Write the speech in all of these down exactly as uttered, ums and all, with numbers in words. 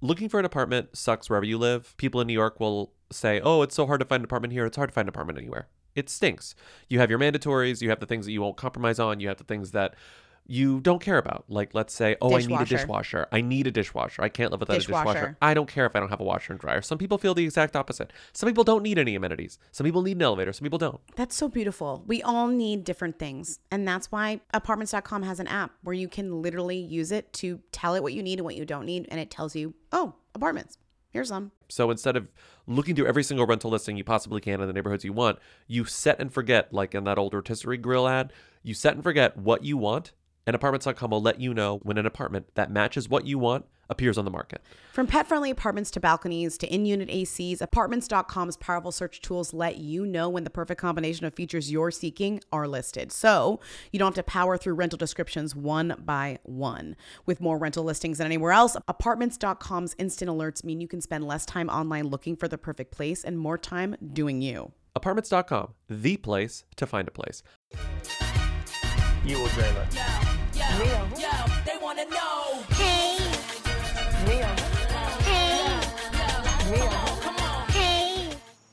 looking for an apartment sucks wherever you live. People in New York will say, oh, it's so hard to find an apartment here. It's hard to find an apartment anywhere. It stinks. You have your mandatories. You have the things that you won't compromise on. You have the things that you don't care about. Like, let's say, oh, Dishwasher. I need a dishwasher. I need a dishwasher. I can't live without Dishwasher. a dishwasher. I don't care if I don't have a washer and dryer. Some people feel the exact opposite. Some people don't need any amenities. Some people need an elevator. Some people don't. That's so beautiful. We all need different things. And that's why apartments dot com has an app where you can literally use it to tell it what you need and what you don't need. And it tells you, oh, apartments. Here's some. So instead of looking through every single rental listing you possibly can in the neighborhoods you want, you set and forget, like in that old rotisserie grill ad, you set and forget what you want. And apartments dot com will let you know when an apartment that matches what you want appears on the market. From pet-friendly apartments to balconies to in-unit A Cs, apartments dot com's powerful search tools let you know when the perfect combination of features you're seeking are listed. So you don't have to power through rental descriptions one by one. With more rental listings than anywhere else, apartments dot com's instant alerts mean you can spend less time online looking for the perfect place and more time doing you. apartments dot com, the place to find a place. You will dream it. Yo, yo, they wanna know. Hey, Mia. hey, Mia. Come on. hey.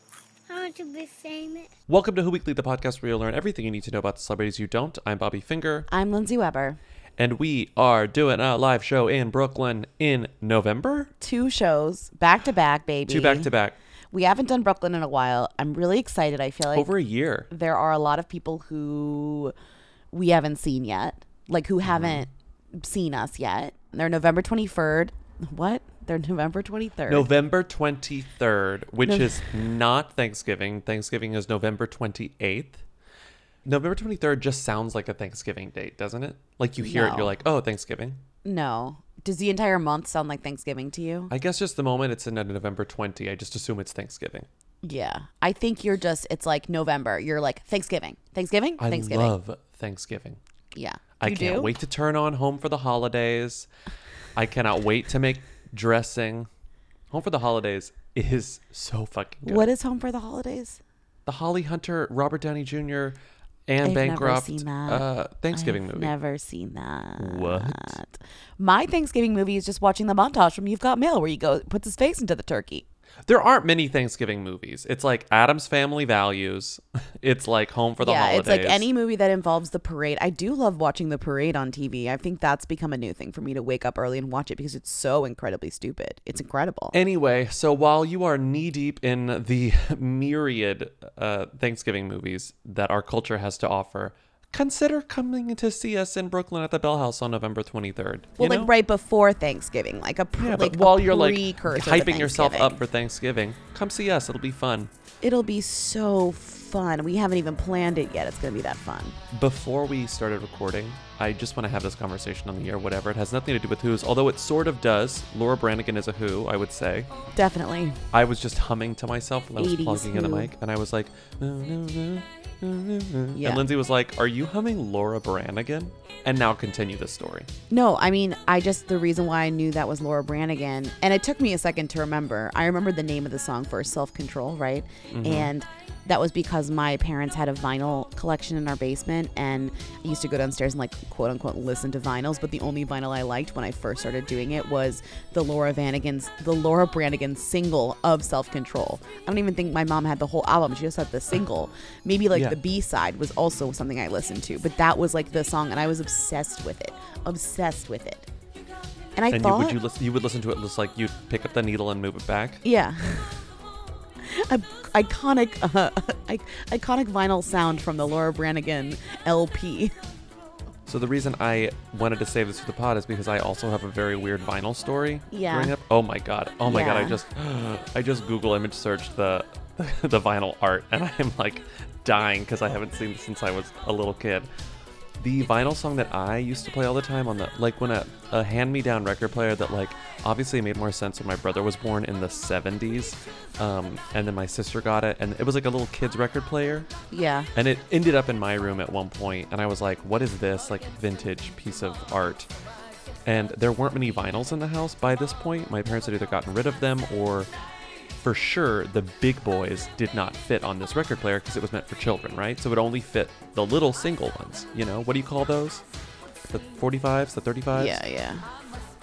I want to be famous. Welcome to Who Weekly, the podcast where you'll learn everything you need to know about the celebrities you don't. I'm Bobby Finger, I'm Lindsay Weber. and we are doing a live show in Brooklyn in November. Two shows, back to back, baby. Two back to back. We haven't done Brooklyn in a while. I'm really excited. I feel like Over a year. there are a lot of people who we haven't seen yet, like who haven't seen us yet. They're November twenty-third. What? They're November twenty-third. November twenty-third, which No- is not Thanksgiving. Thanksgiving is November twenty-eighth. November twenty-third just sounds like a Thanksgiving date, doesn't it? Like you hear it, No. you're like, oh, Thanksgiving. No. Does the entire month sound like Thanksgiving to you? I guess just the moment it's in November twentieth, I just assume it's Thanksgiving. Yeah. I think you're just, it's like November. You're like Thanksgiving. Thanksgiving? I Thanksgiving. love Thanksgiving. Yeah. I You can't do? wait to turn on Home for the Holidays. I cannot wait to make dressing. Home for the Holidays is so fucking good. What is Home for the Holidays? The Holly Hunter, Robert Downey Junior, and I've Bancroft never seen that. uh, Thanksgiving I've movie. Never seen that. What? My Thanksgiving movie is just watching the montage from You've Got Mail, where he goes puts his face into the turkey. There aren't many Thanksgiving movies. It's like Addams Family Values. It's like Home for the yeah, Holidays. it's like any movie that involves the parade. I do love watching the parade on T V. I think that's become a new thing for me to wake up early and watch it because it's so incredibly stupid. It's incredible. Anyway, so while you are knee deep in the myriad uh, Thanksgiving movies that our culture has to offer, consider coming to see us in Brooklyn at the Bell House on November twenty-third. well, you like know? right before Thanksgiving, like a pre- Yeah, like but while a you're like precursor to hyping yourself Thanksgiving. up for Thanksgiving, come see us. It'll be fun. It'll be so fun. We haven't even planned it yet. It's gonna be that fun. Before we started recording, I just want to have this conversation on the air, whatever. It has nothing to do with Who's, although it sort of does. Laura Branigan is a Who, I would say. Definitely. I was just humming to myself when I was eighties plugging in the Who. mic, and I was like, "No, no, no, no, no, no." Yeah. And Lindsay was like, are you humming Laura Branigan? And now continue the story. No, I mean, I just, the reason why I knew that was Laura Branigan, and it took me a second to remember. I remembered the name of the song first, Self Control, right? Mm-hmm. And that was because my parents had a vinyl collection in our basement, and I used to go downstairs and, like, quote unquote, listen to vinyls. But the only vinyl I liked when I first started doing it was the Laura Branigan's, the Laura Branigan single of Self Control. I don't even think my mom had the whole album. She just had the single. Maybe like Yeah. the B side was also something I listened to, but that was like the song, and I was obsessed with it. Obsessed with it. And I And you, thought, would you listen? You would listen to it just like you'd pick up the needle and move it back. yeah, a iconic, uh, I- iconic vinyl sound from the Laura Branigan L P. So the reason I wanted to save this for the pod is because I also have a very weird vinyl story. Yeah. Growing up. Oh my god. Oh my god. I Yeah. just, I just Google image searched the, the vinyl art, and I'm like dying because I haven't seen it since I was a little kid. The vinyl song that I used to play all the time on the, like when a, a hand-me-down record player that like obviously made more sense when my brother was born in the seventies, um, and then my sister got it, and it was like a little kid's record player. Yeah. And it ended up in my room at one point, and I was like, what is this, like, vintage piece of art? And there weren't many vinyls in the house by this point. My parents had either gotten rid of them, or for sure, the big boys did not fit on this record player because it was meant for children, right? So it only fit the little single ones, you know? What do you call those? The forty-fives, the thirty-fives? Yeah, yeah.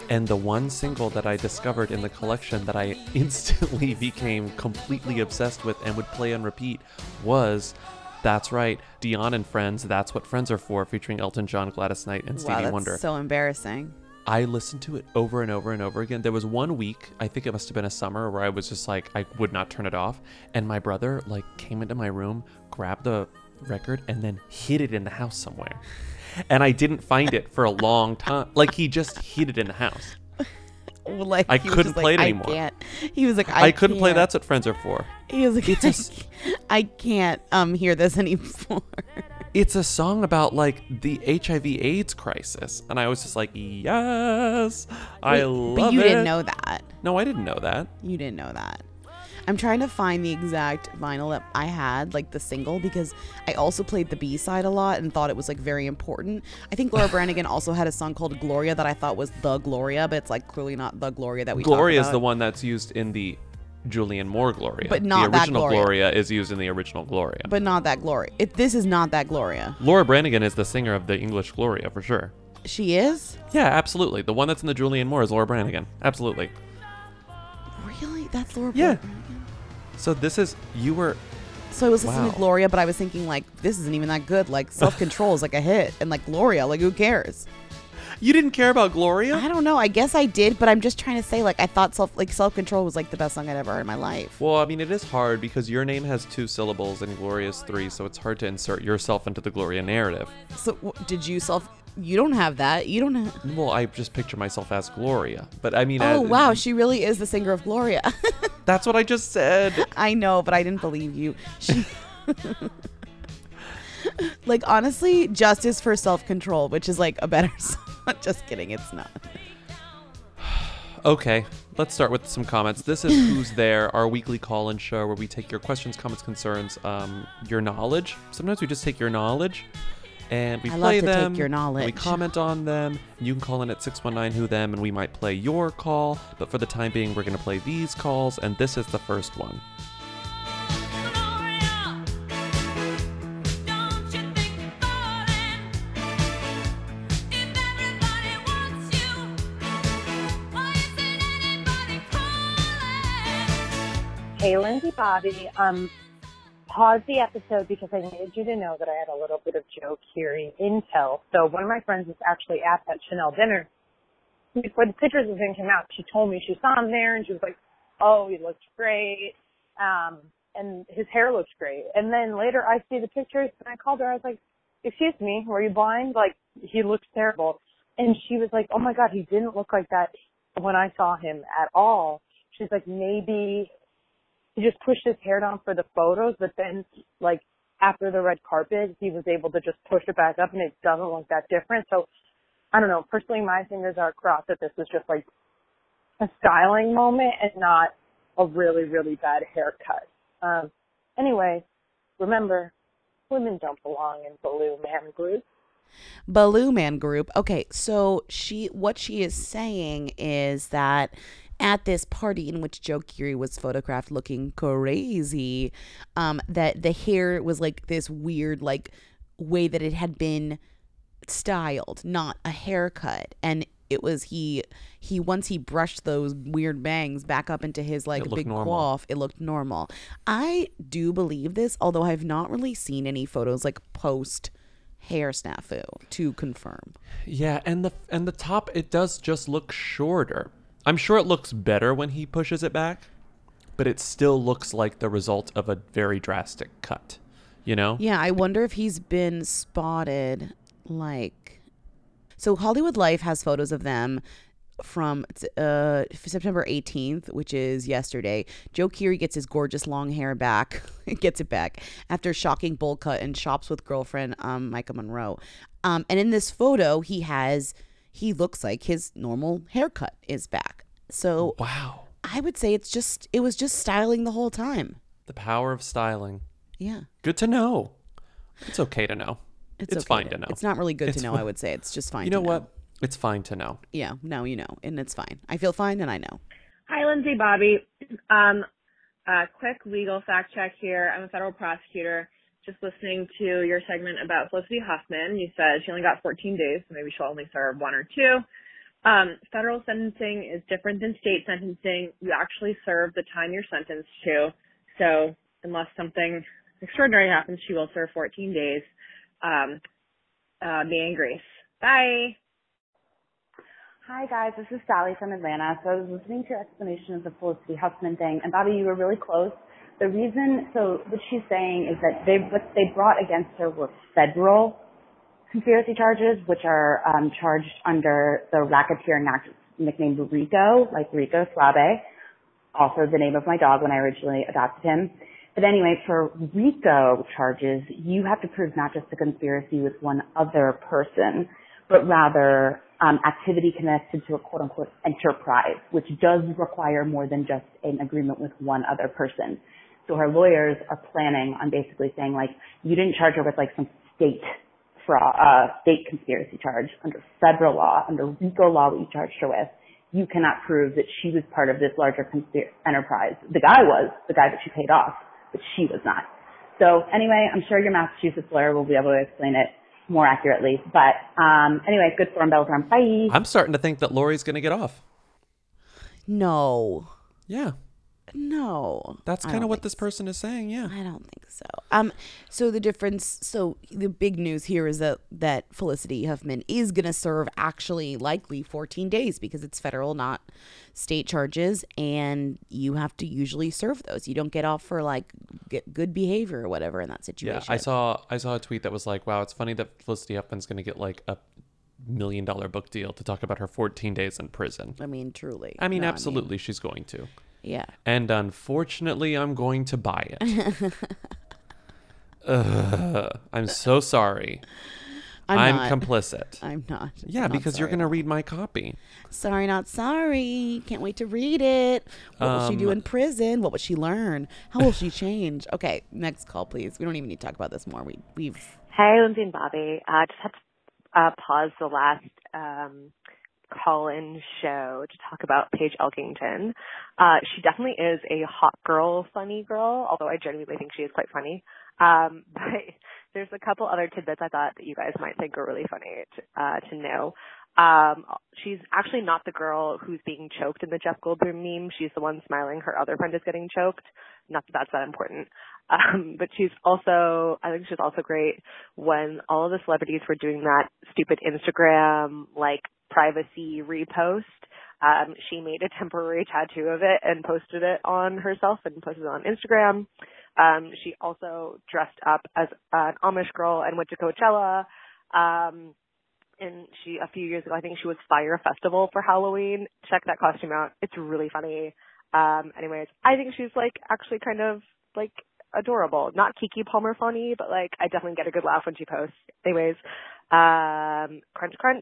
And the one single that I discovered in the collection that I instantly became completely obsessed with and would play on repeat was, that's right, Dion and Friends, That's What Friends Are For, featuring Elton John, Gladys Knight, and Stevie Wow, that's Wonder. so embarrassing. I listened to it over and over and over again. There was one week, I think it must have been a summer, where I was just like, I would not turn it off. And my brother like came into my room, grabbed the record, and then hid it in the house somewhere. And I didn't find it for a long time. Like, he just hid it in the house. Well, like, I he was couldn't just play like, it I anymore. Can't. He was like, I, I couldn't play can't. That's What Friends Are For. He was like, It's I, a s- can't- I can't um hear this anymore. It's a song about like the H I V AIDS crisis. And I was just like, yes, I Wait, love but you it. didn't know that. No, I didn't know that. You didn't know that. I'm trying to find the exact vinyl that I had, like the single, because I also played the B-side a lot and thought it was like very important. I think Laura Branigan also had a song called Gloria that I thought was the Gloria, but it's like clearly not the Gloria that we talk Gloria is about. the one that's used in the Julianne Moore Gloria. But not the that original Gloria. Gloria is used in the original Gloria. But not that Gloria. It, this is not that Gloria. Laura Branigan is the singer of the English Gloria for sure. She is? Yeah, absolutely. The one that's in the Julianne Moore is Laura Branigan. Absolutely. Really? That's Laura Yeah. Branigan? So this is you were So I was listening Wow. to Gloria, but I was thinking like, this isn't even that good. Like Self-Control is like a hit, and like Gloria, like who cares? you didn't care about Gloria? I don't know. I guess I did, but I'm just trying to say like I thought self like Self-Control was like the best song I'd ever heard in my life. Well, I mean, it is hard because your name has two syllables and Gloria's three, so it's hard to insert yourself into the Gloria narrative. So w- did you self? You don't have that. You don't have. Well, I just picture myself as Gloria, but I mean, Oh uh, wow, she really is the singer of Gloria. that's what I just said. I know, but I didn't believe you. She. Like honestly, Justice for Self-Control, which is like a better song. Just kidding, it's not. Okay, let's start with some comments. This is Who's There, our weekly call-in show where we take your questions, comments, concerns, um, your knowledge. Sometimes we just take your knowledge and we I love play to take them. your and knowledge. We comment on them. You can call in at six one nine who them and we might play your call. But for the time being, we're going to play these calls, and this is the first one. Hey, Lindsay Bobby. Um, pause the episode because I needed you to know that I had a little bit of Joe Keery intel. So one of my friends was actually at that Chanel dinner. Before the pictures of him came out, she told me she saw him there, and she was like, oh, he looked great. Um, and his hair looks great. And then later I see the pictures, and I called her. I was like, excuse me, were you blind? Like, he looks terrible. And she was like, oh, my God, he didn't look like that when I saw him at all. She's like, maybe he just pushed his hair down for the photos, but then, like, after the red carpet, he was able to just push it back up, and it doesn't look that different. So, I don't know. Personally, my fingers are crossed that this was just, like, a styling moment and not a really, really bad haircut. Um, anyway, remember, women don't belong in Baloo Man Group. Baloo Man Group. Okay, so she what she is saying is that at this party in which Joe Keery was photographed looking crazy, um, that the hair was like this weird like way that it had been styled, not a haircut. And it was he he once he brushed those weird bangs back up into his like It looked big normal. coif, it looked normal. I do believe this, although I've not really seen any photos like post hair snafu to confirm. Yeah, and the and the top, it does just look shorter. I'm sure it looks better when he pushes it back, but it still looks like the result of a very drastic cut, you know? Yeah, I wonder if he's been spotted like. So Hollywood Life has photos of them from uh, September eighteenth, which is yesterday. Joe Keery gets his gorgeous long hair back, gets it back after shocking bowl cut and shops with girlfriend um, Micah Monroe. Um, and in this photo, he has he looks like his normal haircut is back. So Wow. I would say it's just it was just styling the whole time. The power of styling. Yeah. Good to know. It's okay to know. It's, okay fine to know. It's not really good It's to know, fi- I would say. It's just fine You to know know. what? It's fine to know. Yeah, no, you know, and it's fine. I feel fine and I know. Hi, Lindsay Bobby. Um, uh, quick legal fact check here. I'm a federal prosecutor. Just listening to your segment about Felicity Huffman. You said she only got fourteen days, so maybe she'll only serve one or two. Um, federal sentencing is different than state sentencing. You actually serve the time you're sentenced to. So unless something extraordinary happens, she will serve fourteen days. Um, uh, me and Grace. Bye. Hi guys, this is Sally from Atlanta. So I was listening to your explanation of the Felicity Huffman thing, and Bobby, you were really close. The reason, so what she's saying is that they what they brought against her were federal conspiracy charges, which are um, charged under the racketeering act nicknamed RICO, like Rico Suave, also the name of my dog when I originally adopted him. But anyway, for RICO charges, you have to prove not just a conspiracy with one other person, but rather um, activity connected to a quote-unquote enterprise, which does require more than just an agreement with one other person. So her lawyers are planning on basically saying, like, you didn't charge her with, like, some state fraud, uh, state conspiracy charge under federal law, under RICO law that you charged her with. You cannot prove that she was part of this larger conspiracy enterprise. The guy was, the guy that she paid off, but she was not. So anyway, I'm sure your Massachusetts lawyer will be able to explain it more accurately. But um, anyway, good form, Bella Farm. Bye. I'm starting to think that Lori's going to get off. No. Yeah. No. That's I kind of don't what think this person is saying, yeah. I don't think so. Um, so the difference, so the big news here is that, that Felicity Huffman is going to serve actually likely fourteen days because it's federal, not state charges. And you have to usually serve those. You don't get off for like get good behavior or whatever in that situation. Yeah, I saw I saw a tweet that was like, wow, it's funny that Felicity Huffman's going to get like a million dollar book deal to talk about her fourteen days in prison. I mean, truly. I mean, No, absolutely, I mean, she's going to. yeah. And unfortunately, I'm going to buy it. Ugh, I'm so sorry. I'm, I'm not. complicit. I'm not. Yeah, I'm not because you're sorry. going to read my copy. Sorry, not sorry. Can't wait to read it. What will she do Um, in prison? What will she learn? How will she change? Okay, next call, please. We don't even need to talk about this more. We, we've. Hey, Lindsay and Bobby. I uh, just had to uh, pause the last um, call-in show to talk about Paige Elkington. Uh, she definitely is a hot girl, funny girl, although I genuinely think she is quite funny. Um, but there's a couple other tidbits I thought that you guys might think are really funny to, uh, to know. Um, she's actually not the girl who's being choked in the Jeff Goldblum meme. She's the one smiling. Her other friend is getting choked. Not that that's that important. Um, but she's also, I think she's also great when all of the celebrities were doing that stupid Instagram, like, privacy repost. Um, she made a temporary tattoo of it and posted it on herself and posted it on Instagram. Um, she also dressed up as an Amish girl and went to Coachella. Um, and she, a few years ago, I think she was Fire Festival for Halloween. Check that costume out. It's really funny. Um, anyways, I think she's like actually kind of like adorable. Not Keke Palmer funny, but like I definitely get a good laugh when she posts. Anyways, um, crunch, crunch.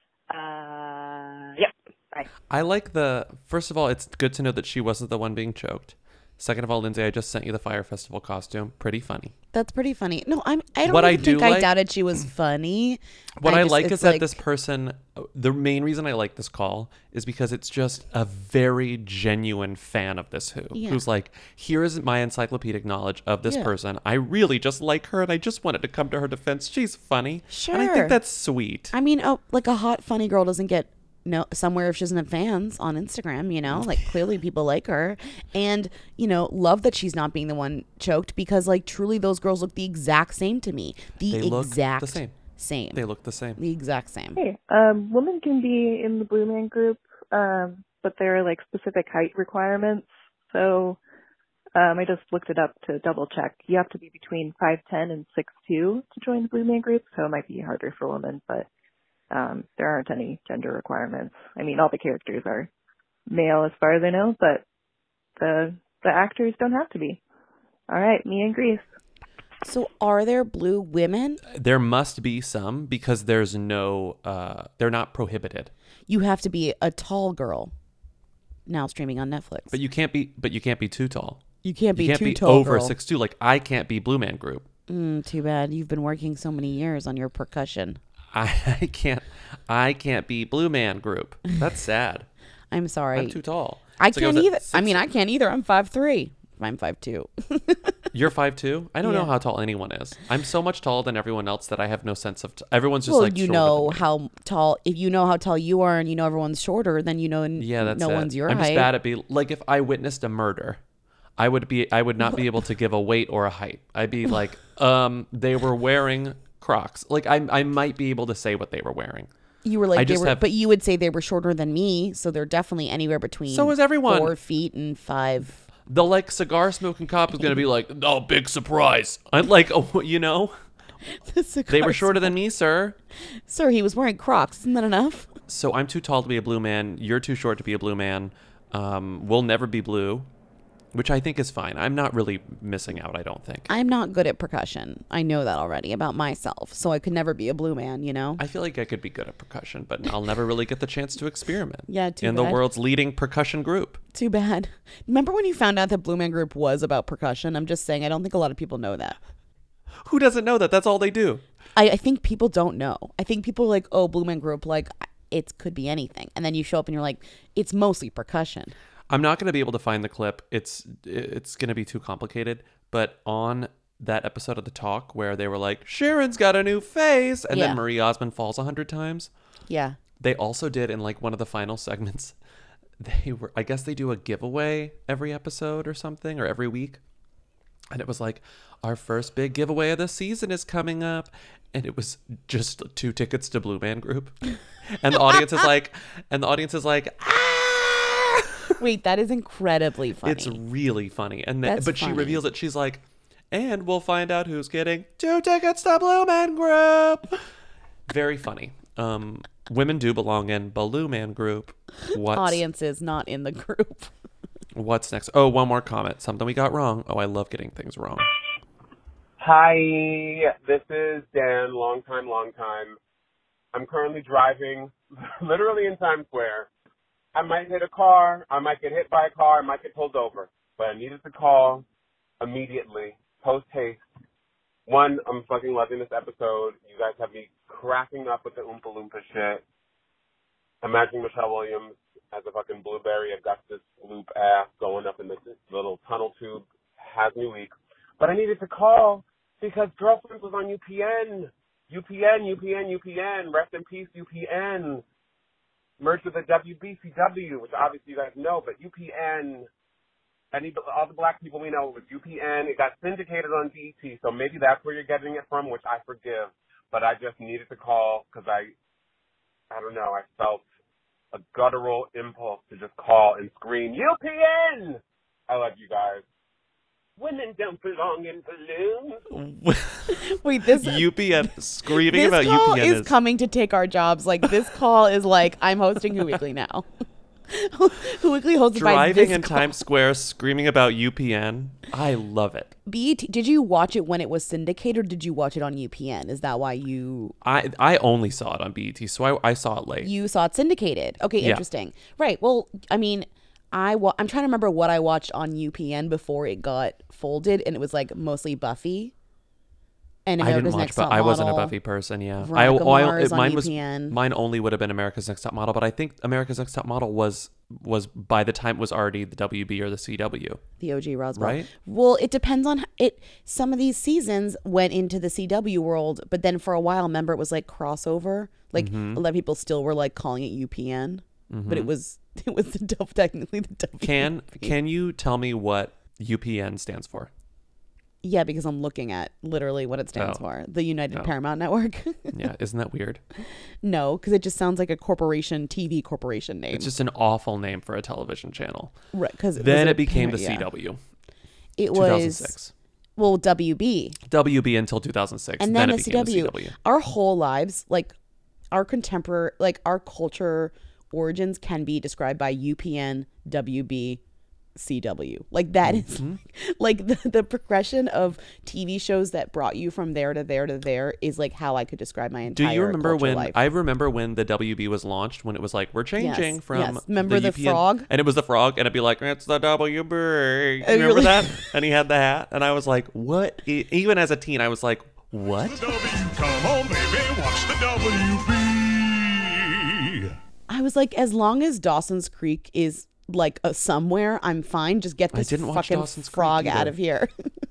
Uh, yep. Bye. I like the, first of all, it's good to know that she wasn't the one being choked. Second of all, Lindsay, I just sent you the Fire Festival costume. Pretty funny. That's pretty funny. No, I'm. I don't What I even do think I like- doubted she was funny. What I, just- like it's is that like- this person, the main reason I like this call is because it's just a very genuine fan of this Who, Yeah. who's like, here is my encyclopedic knowledge of this Yeah. person. I really just like her and I just wanted to come to her defense. She's funny. And I Sure. think that's sweet. I mean, oh, like a hot, funny girl doesn't get no somewhere if she doesn't have fans on Instagram, you know, like clearly people like her, and you know, love that she's not being the one choked because like truly those girls look the exact same to me. The They look exact the same. same. They look the same. The exact same. Hey, um, women can be in the Blue Man Group, um, but there are like specific height requirements. So um, I just looked it up to double check. You have to be between five ten and six two to join the Blue Man Group, so it might be harder for women, but um, there aren't any gender requirements. I mean, all the characters are male as far as I know, but the the actors don't have to be. All right, me and Grease. So are there blue women? There must be some because there's no, uh, they're not prohibited. You have to be a tall girl. Now streaming on Netflix. But you can't be, but you can't be too tall. You can't be you can't too be tall, over girl. six two. Like I can't be Blue Man Group. Mm, too bad. You've been working so many years on your percussion. I, I can't. I can't be Blue Man Group. That's sad. I'm sorry. I'm too tall. I So it can't goes at either. I six- mean, I can't either. I'm five three. I'm five two. You're five two? I don't Yeah. know how tall anyone is. I'm so much taller than everyone else that I have no sense of... T- everyone's just Well, like you shorter know than me. how tall. If you know how tall you are, and you know everyone's shorter, then you know n- Yeah, that's no it. one's your I'm height. just bad at be like if I witnessed a murder, I would be I would not be able to give a weight or a height. I'd be like, um, they were wearing Crocs. Like I I might be able to say what they were wearing. You were like, I they just were, have- but you would say they were shorter than me, so they're definitely anywhere between. So is everyone. Four feet and five. The like cigar smoking cop is gonna be like, oh, big surprise. I'm like, oh, you know, The cigar they were shorter than me, sir. Sir, he was wearing Crocs. Isn't that enough? So I'm too tall to be a blue man. You're too short to be a blue man. Um, we'll never be blue, which I think is fine. I'm not really missing out, I don't think. I'm not good at percussion. I know that already about myself, so I could never be a blue man. You know. I feel like I could be good at percussion, but I'll never really get the chance to experiment. Yeah, too in bad. the world's leading percussion group. Too bad. Remember when you found out that Blue Man Group was about percussion? I'm just saying, I don't think a lot of people know that. Who doesn't know that? That's all they do. I, I think people don't know. I think people are like, oh, Blue Man Group, like, it could be anything. And then you show up and you're like, it's mostly percussion. I'm not going to be able to find the clip. It's it's going to be too complicated. But on that episode of The Talk where they were like, Sharon's got a new face, and Yeah. then Marie Osmond falls a hundred times. Yeah. They also did in like one of the final segments. They were, I guess they do a giveaway every episode or something, or every week. And it was like, our first big giveaway of the season is coming up. And it was just two tickets to Blue Man Group. And the audience is like, and the audience is like, ah! Wait, that is incredibly funny. It's really funny. And then, That's but she funny. reveals it. She's like, and we'll find out who's getting two tickets to Blue Man Group. Very funny. Um, women do belong in Blue Man Group. What's, Audience is not in the group. What's next? Oh, one more comment. Something we got wrong. Oh, I love getting things wrong. Hi, this is Dan, long time, long time. I'm currently driving literally in Times Square. I might hit a car, I might get hit by a car, I might get pulled over, but I needed to call immediately, post haste. One, I'm fucking loving this episode. You guys have me cracking up with the Oompa Loompa shit. Imagining Michelle Williams as a fucking blueberry Augustus loop ass going up in this little tunnel tube has me weak. But I needed to call because Girlfriends was on U P N. U P N, U P N, U P N. Rest in peace, U P N. Merged with the W B C W, which obviously you guys know, but U P N, any, all the black people we know, it was U P N. It got syndicated on B E T, so maybe that's where you're getting it from, which I forgive. But I just needed to call because I, I don't know, I felt a guttural impulse to just call and scream, U P N! I love you guys. Women don't belong in balloons. Wait, this U P N screaming this about call U P N is, coming to take our jobs. Like this call is like I'm hosting Who Weekly now. Who Weekly hosted by driving this in call. Times Square screaming about U P N. I love it. B E T. Did you watch it when it was syndicated, or did you watch it on U P N? Is that why you I I only saw it on B E T, so I I saw it late. you saw it syndicated? Okay, Yeah. interesting. Right. Well, I mean, I wa- I'm trying to remember what I watched on U P N before it got folded, and it was like mostly Buffy. And I didn't America's watch, Next but Top I wasn't a Model. Buffy person. Yeah, I, Veronica oh, I- Mars on mine was U P N. mine only would have been America's Next Top Model, but I think America's Next Top Model was was by the time it was already the W B or the C W. The O G Roswell. Right? Well, it depends on it. Some of these seasons went into the C W world, but then for a while, remember, it was like crossover. Like Mhm. a lot of people still were like calling it U P N, but it Mhm. was it was the dub technically the W B. Can can you tell me what U P N stands for? Yeah, because I'm looking at literally what it stands Oh. for. The United Oh. Paramount Network. Yeah, isn't that weird? No, because it just sounds like a corporation, T V corporation name. It's just an awful name for a television channel. Right, 'cause it then was a it became the parent- yeah. C W. It two thousand was six. well W B. W B until two thousand six. And then, it the became C W. the C W. Our whole lives, like our contemporary, like our culture origins can be described by U P N, W B, C W. Like that is Mm-hmm. like the, the progression of T V shows that brought you from there to there to there is like how I could describe my Do entire you remember culture when life. I remember when the W B was launched, when it was like we're changing Yes, from yes. Remember the U P N frog? and it was the frog and it'd be like it's the W B. You And you're remember like- that? And he had the hat and I was like, what? E- Even as a teen, I was like, what? Come on, baby, watch the W B. I was like, as long as Dawson's Creek is like uh, somewhere, I'm fine. Just get I this didn't watch fucking Dawson's Creek frog out either. of here.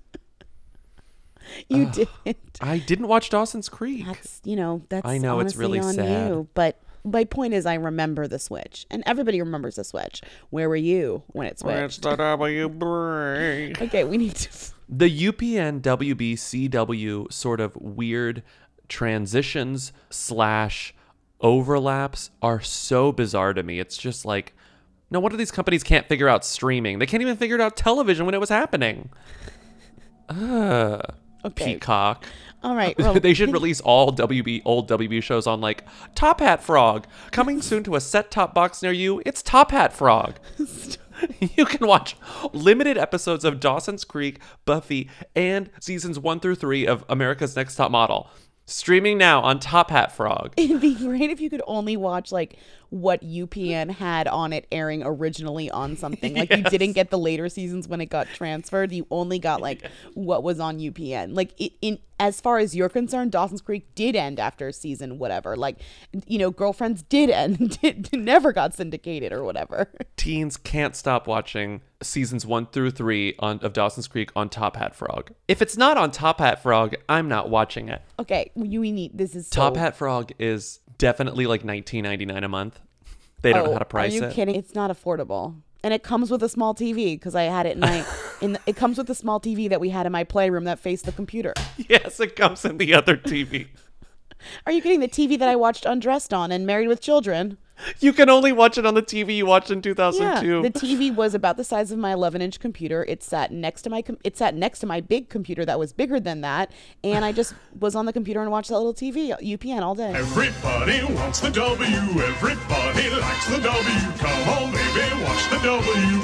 You Ugh. didn't. I didn't watch Dawson's Creek. That's, you know, that's I know, it's honestly really on sad. you. But my point is, I remember the Switch, and everybody remembers the Switch. Where were you when it switched? It's the W break. Okay, we need to. The U P N W B C W sort of weird transitions slash overlaps are so bizarre to me. It's just like, no wonder these companies can't figure out streaming. They can't even figure out television when it was happening. Uh, Okay. Peacock. All right. Well, They should release all W B old W B shows on like Top Hat Frog. Coming soon to a set-top box near you. It's Top Hat Frog. You can watch limited episodes of Dawson's Creek, Buffy, and seasons one through three of America's Next Top Model. Streaming now on Top Hat Frog. It'd be great if you could only watch like what U P N had on it airing originally on something. Like you Yes. didn't get the later seasons when it got transferred. You only got like what was on U P N. Like it, in as far as you're concerned, Dawson's Creek did end after season whatever. Like, you know, Girlfriends did end. Did, never got syndicated or whatever. Teens can't stop watching seasons one through three on, of Dawson's Creek on Top Hat Frog. If it's not on Top Hat Frog, I'm not watching it. Okay, you need this is so, Top Hat Frog is definitely like nineteen ninety-nine a month. They don't Oh, know how to price Are you it. kidding? It's not affordable. And it comes with a small T V because I had it in my in the, it comes with a small T V that we had in my playroom that faced the computer. Yes, it comes in the other T V. Are you kidding? The T V that I watched Undressed on and Married with Children. You can only watch it on the T V you watched in two thousand two. Yeah, the T V was about the size of my eleven inch computer. It sat next to my com- it sat next to my big computer that was bigger than that, and I just was on the computer and watched that little T V U P N all day. Everybody wants the W. Everybody likes the W. Come on, baby, watch the W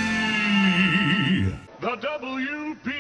B. The W B.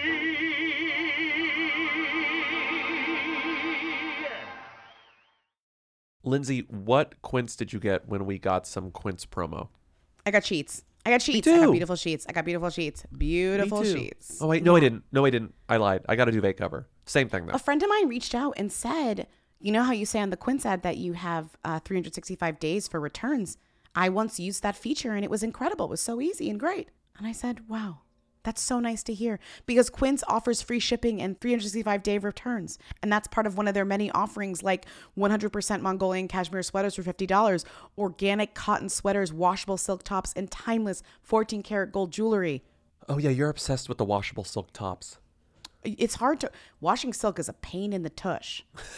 Lindsay, what Quince did you get when we got some Quince promo? I got sheets. I got sheets. I too. got beautiful sheets. I got beautiful sheets. Beautiful Me too. sheets. Oh wait, no, I didn't. No, I didn't. I lied. I got a duvet cover. Same thing though. A friend of mine reached out and said, you know how you say on the Quince ad that you have uh, three hundred sixty-five days for returns? I once used that feature and it was incredible. It was so easy and great. And I said, wow, that's so nice to hear, because Quince offers free shipping and three hundred sixty-five day returns. And that's part of one of their many offerings, like one hundred percent Mongolian cashmere sweaters for fifty dollars, organic cotton sweaters, washable silk tops, and timeless fourteen karat gold jewelry. Oh yeah, you're obsessed with the washable silk tops. It's hard to, washing silk is a pain in the tush.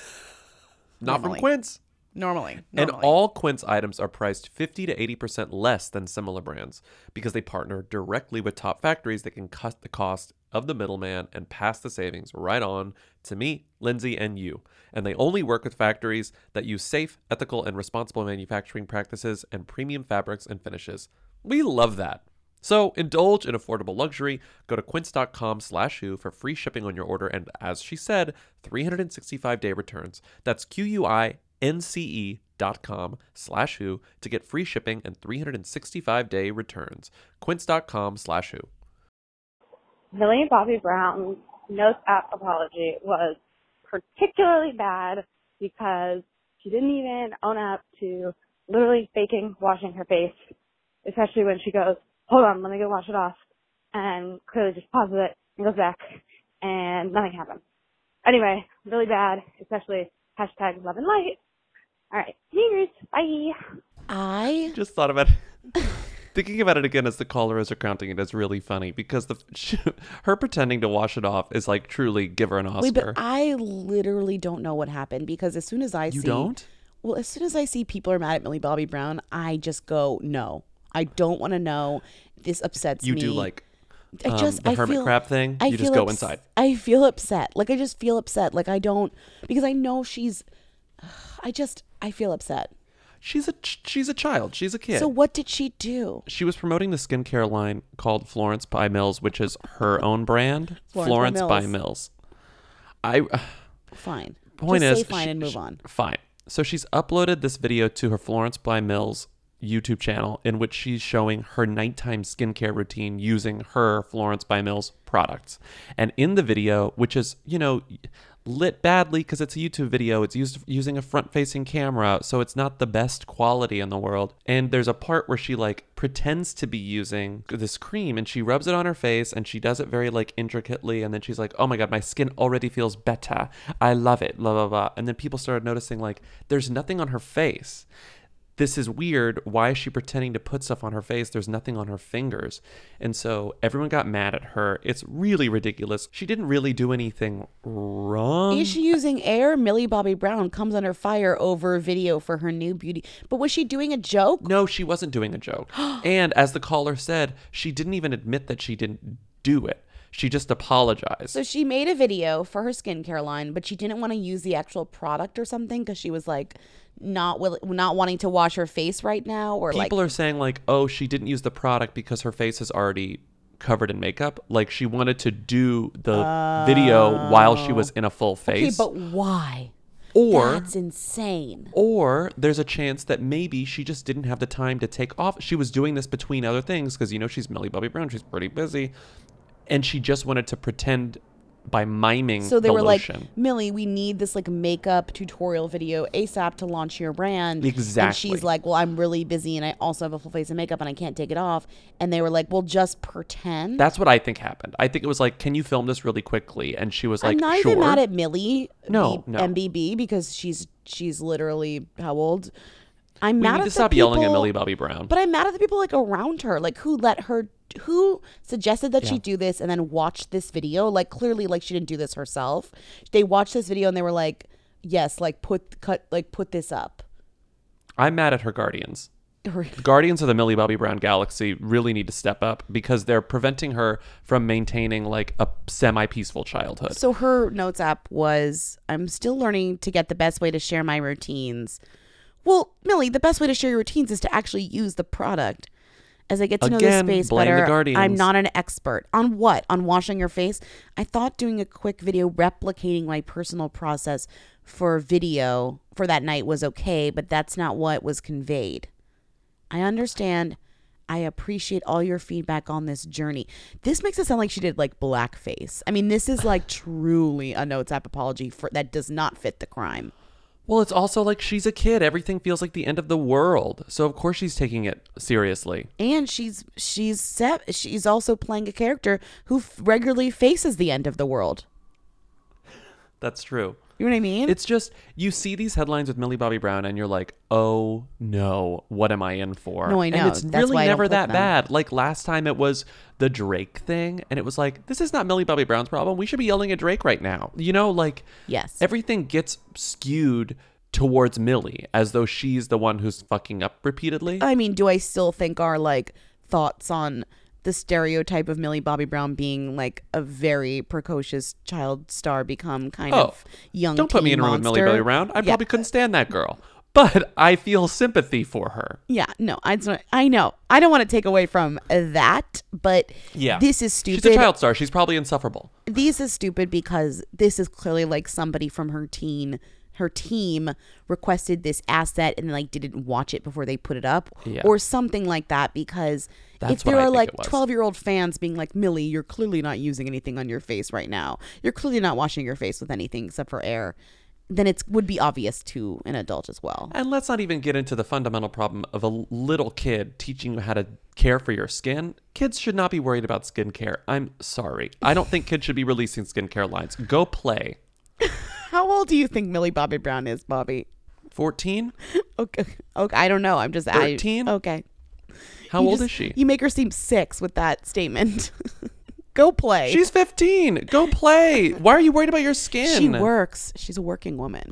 Not Normally. from Quince. Normally. And normally. all Quince items are priced fifty to eighty percent less than similar brands because they partner directly with top factories that can cut the cost of the middleman and pass the savings right on to me, Lindsay, and you. And they only work with factories that use safe, ethical, and responsible manufacturing practices and premium fabrics and finishes. We love that. So indulge in affordable luxury. Go to quince.com slash who for free shipping on your order. And as she said, three hundred sixty-five day returns. That's Q-U-I N-C-E dot com slash who to get free shipping and three hundred sixty-five day returns. Quince.com slash who. Millie Bobby Brown's Notes app apology was particularly bad because she didn't even own up to literally faking washing her face, especially when she goes, hold on, let me go wash it off, and clearly just pauses it and goes back, and nothing happened. Anyway, really bad, especially hashtag love and light. All right, cheers, bye. I Just thought about it. Thinking about it again as the callers are counting it is really funny because the she, her pretending to wash it off is like truly give her an Oscar. Wait, but I literally don't know what happened, because as soon as I You see don't? Well, as soon as I see people are mad at Millie Bobby Brown, I just go, no. I don't want to know. This upsets You me. do like I um, just the I hermit feel, crab thing. I You just feel go ups- inside. I feel upset. Like I just feel upset. Like I don't, because I know she's I just I feel upset. She's a ch- she's a child. She's a kid. So what did she do? She was promoting the skincare line called Florence by Mills, which is her own brand. Florence by by Mills. Mills. I Fine. point Just is say fine she- and move she- on. Fine. So she's uploaded this video to her Florence by Mills YouTube channel in which she's showing her nighttime skincare routine using her Florence by Mills products. And in the video, which is, you know, lit badly because it's a YouTube video, it's used using a front-facing camera, so it's not the best quality in the world. And there's a part where she like pretends to be using this cream and she rubs it on her face and she does it very like intricately, and then she's like, oh my god, my skin already feels better, I love it, blah blah blah. And then people started noticing like there's nothing on her face. This is weird. Why is she pretending to put stuff on her face? There's nothing on her fingers. And so everyone got mad at her. It's really ridiculous. She didn't really do anything wrong. Is she using air? Millie Bobby Brown comes under fire over a video for her new beauty. But was she doing a joke? No, she wasn't doing a joke. And as the caller said, she didn't even admit that she didn't do it. She just apologized. So she made a video for her skincare line, but she didn't want to use the actual product or something because she was like not will not wanting to wash her face right now, or People like are saying like, oh, she didn't use the product because her face is already covered in makeup. Like she wanted to do the Oh. video while she was in a full face. Okay, but why? Or That's insane. Or there's a chance that maybe she just didn't have the time to take off. She was doing this between other things because, you know, she's Millie Bobby Brown. She's pretty busy. And she just wanted to pretend by miming So they the were lotion. like, Millie, we need this like makeup tutorial video ASAP to launch your brand. And Exactly. she's like, well, I'm really busy and I also have a full face of makeup and I can't take it off. And they were like, well, just pretend. That's what I think happened. I think it was like, can you film this really quickly? And she was like, I'm not sure. even mad at Millie No, B- no. M B B because she's she's literally how old? I'm We mad need at to the stop yelling at people- Millie Bobby Brown. But I'm mad at the people like around her, like who let her, who suggested that she Yeah. do this and then watched this video. Like clearly, like she didn't do this herself. They watched this video and they were like, yes, like put cut, like put this up. I'm mad at her guardians. The Guardians of the Millie Bobby Brown galaxy really need to step up because they're preventing her from maintaining like a semi-peaceful childhood. So her notes app was, I'm still learning to get the best way to share my routines. Well, Millie, the best way to share your routines is to actually use the product. As I get to Again, know this space blame the better, Guardians. I'm not an expert. On what? On washing your face? I thought doing a quick video replicating my personal process for video for that night was okay, but that's not what was conveyed. I understand. I appreciate all your feedback on this journey. This makes it sound like she did like blackface. I mean, this is like truly a notes app apology for that does not fit the crime. Well, it's also like she's a kid. Everything feels like the end of the world. So of course she's taking it seriously. And she's she's set, she's also playing a character who f- regularly faces the end of the world. That's true. You know what I mean? It's just, you see these headlines with Millie Bobby Brown and you're like, oh no, what am I in for? No, I know. And it's That's really why I don't never click that them. bad. Like last time it was the Drake thing and it was like, this is not Millie Bobby Brown's problem. We should be yelling at Drake right now. You know, like yes, everything gets skewed towards Millie as though she's the one who's fucking up repeatedly. I mean, do I still think our like thoughts on the stereotype of Millie Bobby Brown being like a very precocious child star become kind Oh, of young Don't put me teen in a room with Millie monster? Bobby Brown. I Yeah. probably couldn't stand that girl. But I feel sympathy for her. Yeah, no, I I know. I don't want to take away from that, but Yeah. this is stupid. She's a child star. She's probably insufferable. This is stupid because this is clearly like somebody from her teen her team requested this asset and like didn't watch it before they put it up Yeah. or something like that, because That's if there what I are think like it was. twelve year old fans being like, Millie, you're clearly not using anything on your face right now, you're clearly not washing your face with anything except for air, then it would be obvious to an adult as well. And let's not even get into the fundamental problem of a little kid teaching you how to care for your skin. Kids should not be worried about skincare. I'm sorry. I don't think kids should be releasing skincare lines. Go play. How old do you think Millie Bobby Brown is, Bobby? fourteen? Okay. Okay. I don't know. I'm just thirteen? I, okay. How You old just- is she? You make her seem six with that statement. Go play. She's fifteen. Go play. Why are you worried about your skin? She works. She's a working woman.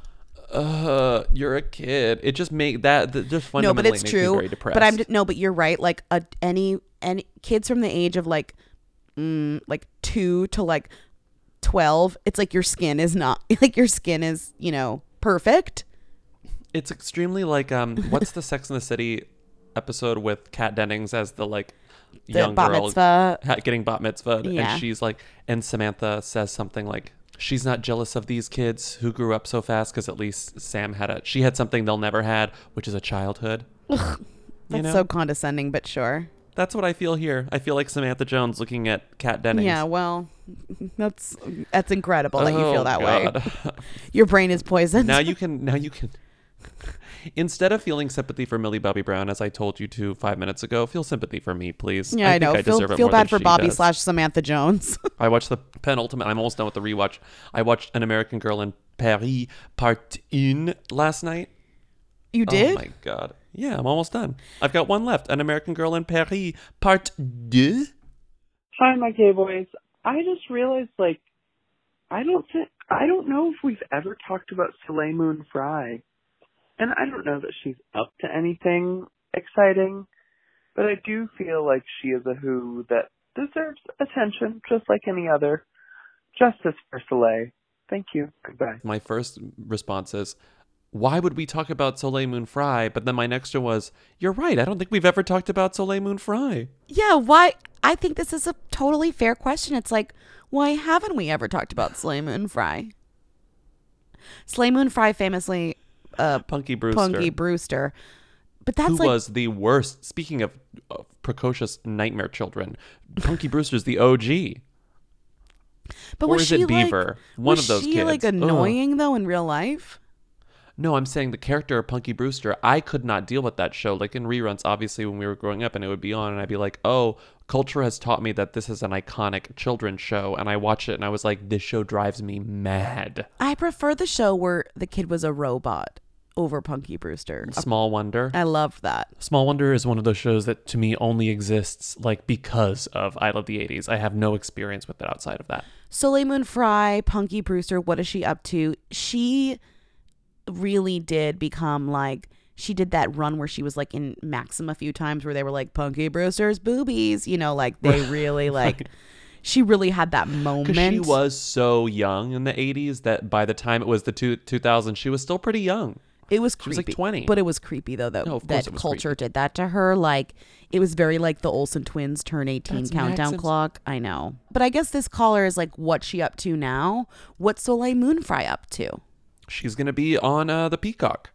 Uh, you're a kid. It just make that, that just No, fundamentally but it's makes me true. very depressed. But I'm no, but you're right. Like a, any any kids from the age of like mm, like two to like twelve, it's like your skin is not like your skin is, you know, perfect. It's extremely like um what's the Sex and the City episode with Kat Dennings as the like The young bat girl mitzvah. ha- getting bat mitzvah, Yeah. and she's like, and Samantha says something like, she's not jealous of these kids who grew up so fast because at least Sam had a she had something they'll never had, which is a childhood. Ugh, that's You know? so condescending, but sure. That's what I feel here. I feel like Samantha Jones looking at Kat Dennings. Yeah, well, that's that's incredible that you Oh, feel that God. way. Your brain is poisoned. Now you can. Now you can. Instead of feeling sympathy for Millie Bobby Brown, as I told you to five minutes ago, feel sympathy for me, please. Yeah, I, think know. I feel deserve it feel more bad than for she Bobby does. slash Samantha Jones. I watched the penultimate. I'm almost done with the rewatch. I watched An American Girl in Paris Part One last night. You did? Oh my God. Yeah, I'm almost done. I've got one left. An American Girl in Paris Part Deux. Hi, my gay boys. I just realized, like, I don't think, I don't know if we've ever talked about Soleil Moon Frye. And I don't know that she's up to anything exciting, but I do feel like she is a who that deserves attention, just like any other. Justice for Soleil. Thank you. Goodbye. My first response is, why would we talk about Soleil Moon Frye? But then my next one was, you're right. I don't think we've ever talked about Soleil Moon Frye. Yeah, why? I think this is a totally fair question. It's like, why haven't we ever talked about Soleil Moon Frye? Soleil Moon Frye famously... Uh, Punky Brewster. Punky Brewster. But that's Who like... was the worst, speaking of uh, precocious nightmare children, Punky Brewster's the O G. But or was is she it Beaver? Like, One was of those she kids. like Ugh. annoying though in real life? No, I'm saying the character of Punky Brewster, I could not deal with that show. Like in reruns, obviously, when we were growing up and it would be on, and I'd be like, oh, culture has taught me that this is an iconic children's show. And I watched it and I was like, this show drives me mad. I prefer the show where the kid was a robot over Punky Brewster. Small Wonder. I loved that. Small Wonder is one of those shows that to me only exists like because of I Love the eighties. I have no experience with it outside of that. Soleil Moon Frye, Punky Brewster, what is she up to? She really did become like, she did that run where she was like in Maxim a few times where they were like, Punky Brewster's boobies, you know, like they really like, she really had that moment. Because she was so young in the eighties that by the time it was the two, two thousands, she was still pretty young. It was She creepy. was like twenty. But it was creepy though, though No, of course that it was culture did that to her. Like it was very like the Olsen twins turn eighteen That's countdown Maxim's- clock. I know. But I guess this caller is like, what's she up to now? What's Soleil Moon Frye up to? She's going to be on uh, the Peacock.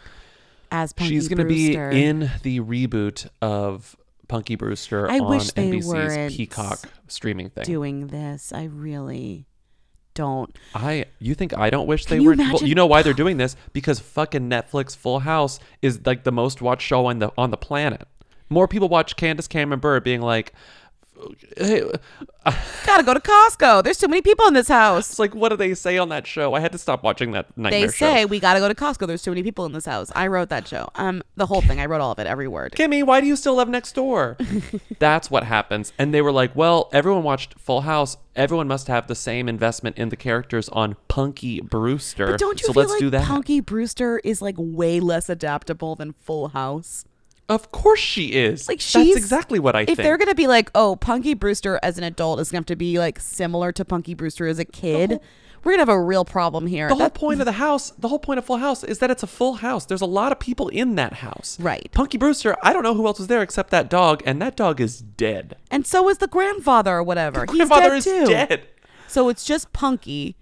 As Punky She's going to be Brewster. in the reboot of Punky Brewster I on wish they N B C's weren't Peacock streaming thing. doing this. I really don't. I you think I don't wish Can they you were well, imagine- you know why they're doing this? Because fucking Netflix Full House is like the most watched show on the on the planet. More people watch Candace Cameron Bure being like, hey, Gotta go to Costco. There's too many people in this house. it's like, what do they say on that show? I had to stop watching that nightmare They show. say we gotta go to Costco. There's too many people in this house. I wrote that show. Um, the whole thing. I wrote all of it, every word. Kimmy, why do you still live next door? That's what happens. And they were like, well, everyone watched Full House. Everyone must have the same investment in the characters on Punky Brewster. But don't you so feel let's like do that. Punky Brewster is like way less adaptable than Full House? Of course she is. Like That's she's exactly what I if think. they're gonna be like, oh, Punky Brewster as an adult is gonna have to be like similar to Punky Brewster as a kid, we're gonna have a real problem here. The whole That- point of the house, the whole point of Full House is that it's a full house. There's a lot of people in that house. Right. Punky Brewster, I don't know who else was there except that dog, and that dog is dead. and so is the grandfather or whatever. The He's grandfather dead is too. dead. So it's just Punky.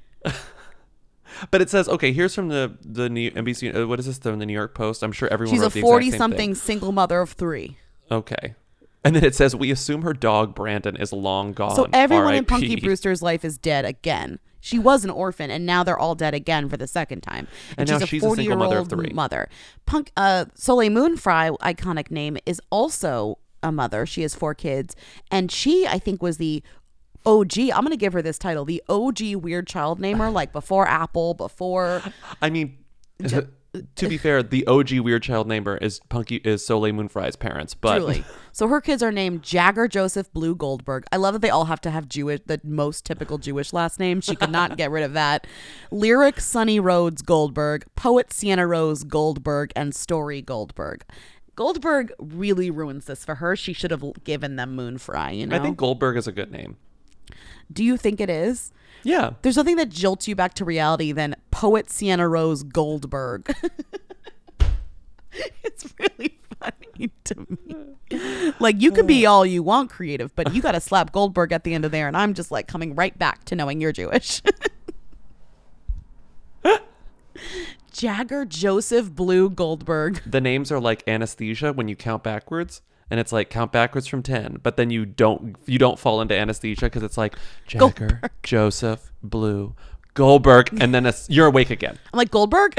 But it says, okay, here's from the the New N B C. Uh, what is this? From the New York Post. I'm sure everyone. She's a wrote the exact same forty-something thing. single mother of three. Okay. And then it says, we assume her dog Brandon is long gone. So everyone in R I P Punky Brewster's life is dead again. She was an orphan, and now they're all dead again for the second time. And she's now a she's a single mother of forty-year-old three. Mother. Punk, uh, Soleil Moon Frye, iconic name, is also a mother. She has four kids, and she, I think, was the O G. I'm gonna give her this title, the O G weird child namer, like before Apple, before. I mean, to be fair, the O G weird child namer is Punky is Soleil Moon Frye's parents, but Truly. So her kids are named Jagger Joseph Blue Goldberg. I love that they all have to have Jewish, the most typical Jewish last name. She could not get rid of that. Lyric Sunny Rhodes Goldberg, Poet Sienna Rose Goldberg, and Story Goldberg. Goldberg really ruins this for her. She should have given them Moon Frye, you know? I think Goldberg is a good name. Do you think it is? Yeah. There's nothing that jolts you back to reality than Poet Sienna Rose Goldberg. It's really funny to me. Like, you can be all you want creative, but you got to slap Goldberg at the end of there, and I'm just like coming right back to knowing you're Jewish. Jagger, Joseph, Blue, Goldberg. The names are like anesthesia when you count backwards. And it's like count backwards from ten, but then you don't you don't fall into anesthesia because it's like Jagger, Goldberg. Joseph, Blue, Goldberg, and then it's, you're awake again. I'm like, Goldberg?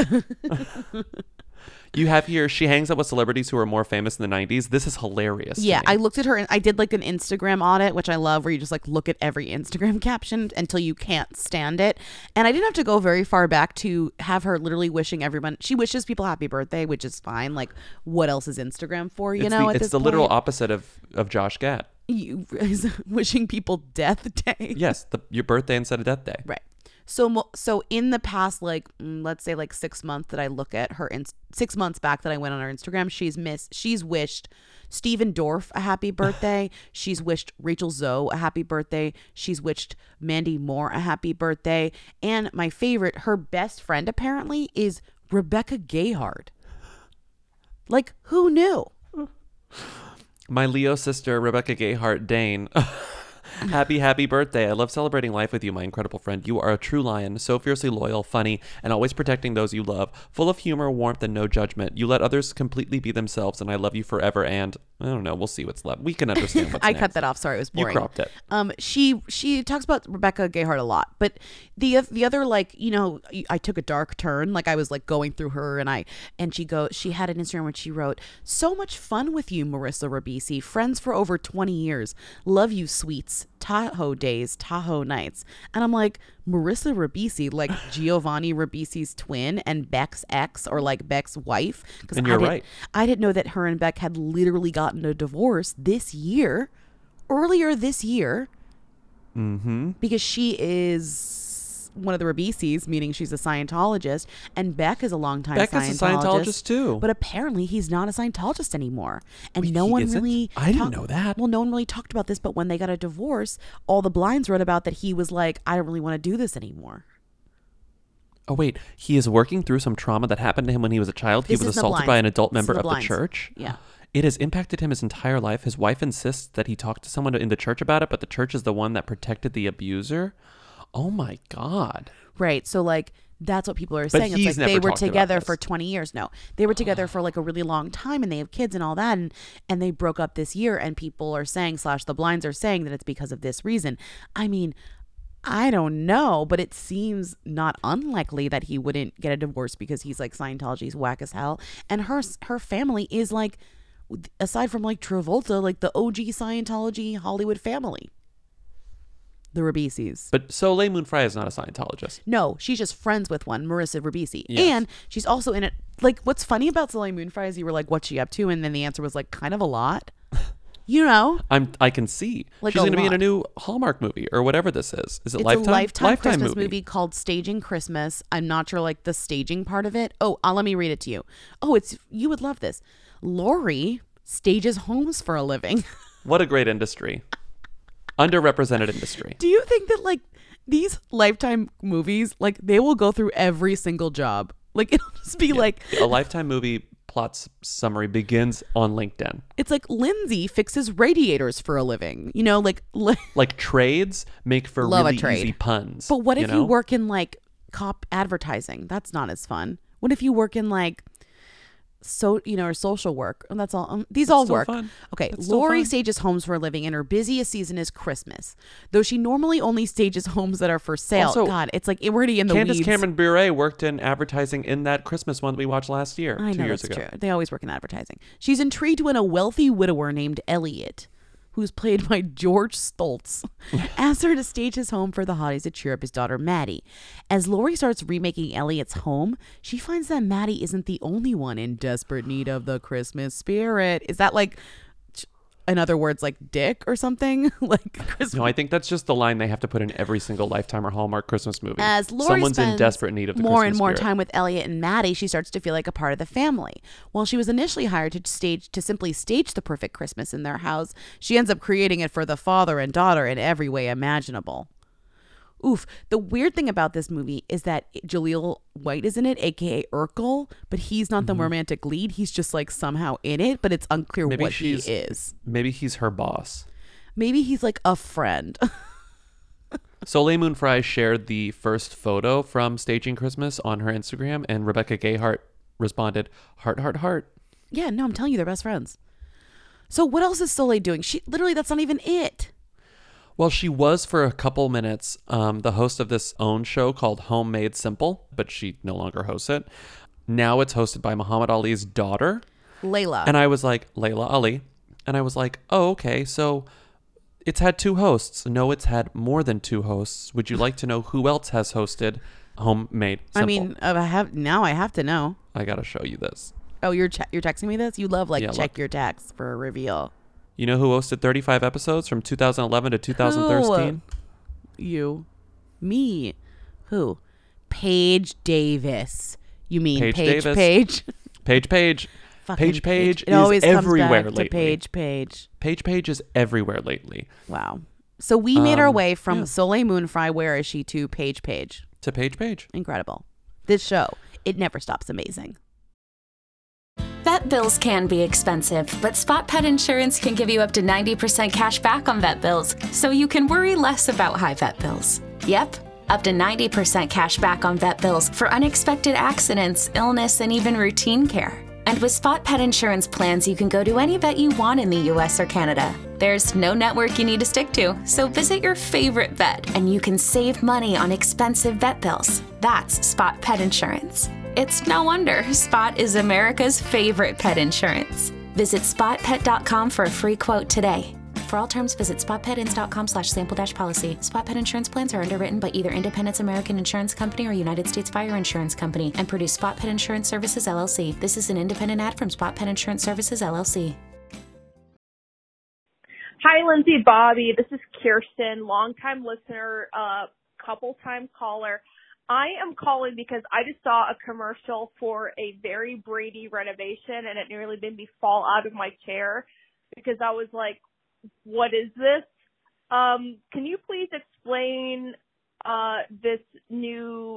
You have here, she hangs out with celebrities who are more famous in the nineties. This is hilarious. Yeah, to me. I looked at her and I did like an Instagram audit, which I love, where you just like look at every Instagram caption until you can't stand it. And I didn't have to go very far back to have her literally wishing everyone, she wishes people happy birthday, which is fine. Like, what else is Instagram for, you it's know, the, at It's this the point? literal opposite of, of Josh Gad. You, is wishing people death day. Yes, the, your birthday instead of death day. Right. So, mo- so in the past, like, mm, let's say like six months that I look at her, in- six months back that I went on her Instagram, she's missed, she's wished Steven Dorff a happy birthday. She's wished Rachel Zoe a happy birthday. She's wished Mandy Moore a happy birthday. And my favorite, her best friend apparently is Rebecca Gayheart. Like, who knew? My Leo sister, Rebecca Gayheart Dane. Happy, happy birthday. I love celebrating life with you, my incredible friend. You are a true lion, so fiercely loyal, funny, and always protecting those you love. Full of humor, warmth, and no judgment. You let others completely be themselves, and I love you forever. And I don't know, we'll see what's left. We can understand what's I next. cut that off. Sorry, it was You boring. cropped it. Um, she she talks about Rebecca Gayheart a lot, but the the other, like, you know, I took a dark turn. Like, I was like going through her, and I and she go she had an Instagram where she wrote, "So much fun with you, Marissa Ribisi. Friends for over twenty years. Love you, sweets. Tahoe days, Tahoe nights." And I'm like, Marissa Ribisi, like Giovanni Ribisi's twin and Beck's ex, or like Beck's wife. Because And you're I didn't, right. I didn't know that her and Beck had literally gotten a divorce this year, earlier this year, Mm-hmm. because she is one of the Ribisis, meaning she's a Scientologist, and Beck is a longtime Beck Scientologist. is a Scientologist too. But apparently he's not a Scientologist anymore. And Wait, no he one isn't? really I didn't talk- know that. Well, no one really talked about this, but when they got a divorce, all the blinds wrote about that he was like, I don't really want to do this anymore. Oh, wait. He is working through some trauma that happened to him when he was a child. This he is was in the assaulted blinds. by an adult This is member the of the blinds. church. Yeah. It has impacted him his entire life. His wife insists that he talked to someone in the church about it, but the church is the one that protected the abuser. Oh, my God. Right. So like that's what people are But saying. It's he's like they never were talked about together this. for twenty years. No, they were together for like a really long time, and they have kids and all that, and and they broke up this year. And people are saying, slash the blinds are saying, that it's because of this reason. I mean, I don't know, but it seems not unlikely that he wouldn't get a divorce because he's like Scientology's whack as hell, and her her family is like, aside from like Travolta, like the O G Scientology Hollywood family. The Ribisis. But Soleil Moon Frye is not a Scientologist. No, she's just friends with one, Marissa Ribisi. Yes. And she's also in it. Like, what's funny about Soleil Moon Frye is you were like, what's she up to? And then the answer was like, kind of a lot. You know? I'm. I can see. Like She's a going to be in a lot. new Hallmark movie or whatever this is. Is it It's Lifetime? a lifetime, Christmas movie. movie. called Staging Christmas. I'm not sure like the staging part of it. Oh, uh, let me read it to you. Oh, it's you would love this. Lori stages homes for a living. What a great industry. Underrepresented industry. Do you think that like these Lifetime movies, like they will go through every single job? Like it'll just be like A Lifetime movie plot s- summary begins on LinkedIn. it's like Lindsay fixes radiators for a living. You know, like li- Like trades make for Love a really trade. easy puns. But what if know? you work in like cop advertising? That's not as fun. What if you work in like so you know or social work? And that's all. Um, these all still work. fun. Okay, That's still Lori fun. stages homes for a living, and her busiest season is Christmas. Though she normally only stages homes that are for sale. Also, God, it's like we're already in the Candace weeds. Cameron Bure worked in advertising in that Christmas one we watched last year, I two know years that's ago. true. They always work in advertising. She's intrigued when a wealthy widower named Elliot, who's played by George Stoltz, asks her to stage his home for the hotties to cheer up his daughter Maddie. As Lori starts remaking Elliot's home, she finds that Maddie isn't the only one in desperate need of the Christmas spirit. Is that like, in other words, like dick or something? Like Christmas. No, I think that's just the line they have to put in every single Lifetime or Hallmark Christmas movie. As Lori Someone's in spends desperate need of the more Christmas and more spirit. time with Elliot and Maddie, she starts to feel like a part of the family. While she was initially hired to stage to simply stage the perfect Christmas in their house, she ends up creating it for the father and daughter in every way imaginable. Oof. The weird thing about this movie is that Jaleel White is in it, aka Urkel, but he's not the romantic lead. He's just like somehow in it, but it's unclear Maybe what he she's- is. Maybe he's her boss. Maybe he's like a friend. Soleil Moon Frye shared the first photo from Staging Christmas on her Instagram, and Rebecca Gayheart responded, heart, heart, heart. Yeah, no, I'm telling you, they're best friends. So what else is Soleil doing? She literally, that's not even it. Well, she was for a couple minutes um, the host of this own show called Homemade Simple, but she no longer hosts it. Now it's hosted by Muhammad Ali's daughter, Layla. And I was like, Layla Ali. And I was like, oh, okay, so it's had two hosts. No, it's had more than two hosts. Would you like to know who else has hosted Homemade Simple? I mean, uh, I have now I have to know. I got to show you this. Oh, you're che- you're texting me this? You love like Yeah, check look. your text for a reveal. You know who hosted thirty-five episodes from two thousand eleven to two thousand thirteen? Who? You. Me. Who? Paige Davis. You mean Paige Paige Davis. Paige? Page Page. Fucking Page Page It is always comes everywhere back lately. to Paige Page. Page Page is everywhere lately. Wow. So we made our Um, way from yeah. Soleil Moon Frye, where is she, to Paige Page. To Page Page. Incredible. This show, it never stops amazing. Vet bills can be expensive, but Spot Pet Insurance can give you up to ninety percent cash back on vet bills, so you can worry less about high vet bills. Yep, up to ninety percent cash back on vet bills for unexpected accidents, illness, and even routine care. And with Spot Pet Insurance plans, you can go to any vet you want in the U S or Canada. There's no network you need to stick to, so visit your favorite vet, and you can save money on expensive vet bills. That's Spot Pet Insurance. It's no wonder Spot is America's favorite pet insurance. Visit spot pet dot com for a free quote today. For all terms, visit spot pet ins dot com slash sample dash policy. Spot Pet Insurance plans are underwritten by either Independence American Insurance Company or United States Fire Insurance Company and produce Spot Pet Insurance Services, L L C. This is an independent ad from Spot Pet Insurance Services, L L C. Hi, Lindsay, Bobby. This is Kirsten, longtime listener, uh, couple time caller. I am calling because I just saw a commercial for a Very Brady renovation, and it nearly made me fall out of my chair because I was like, what is this? Um, can you please explain uh, this new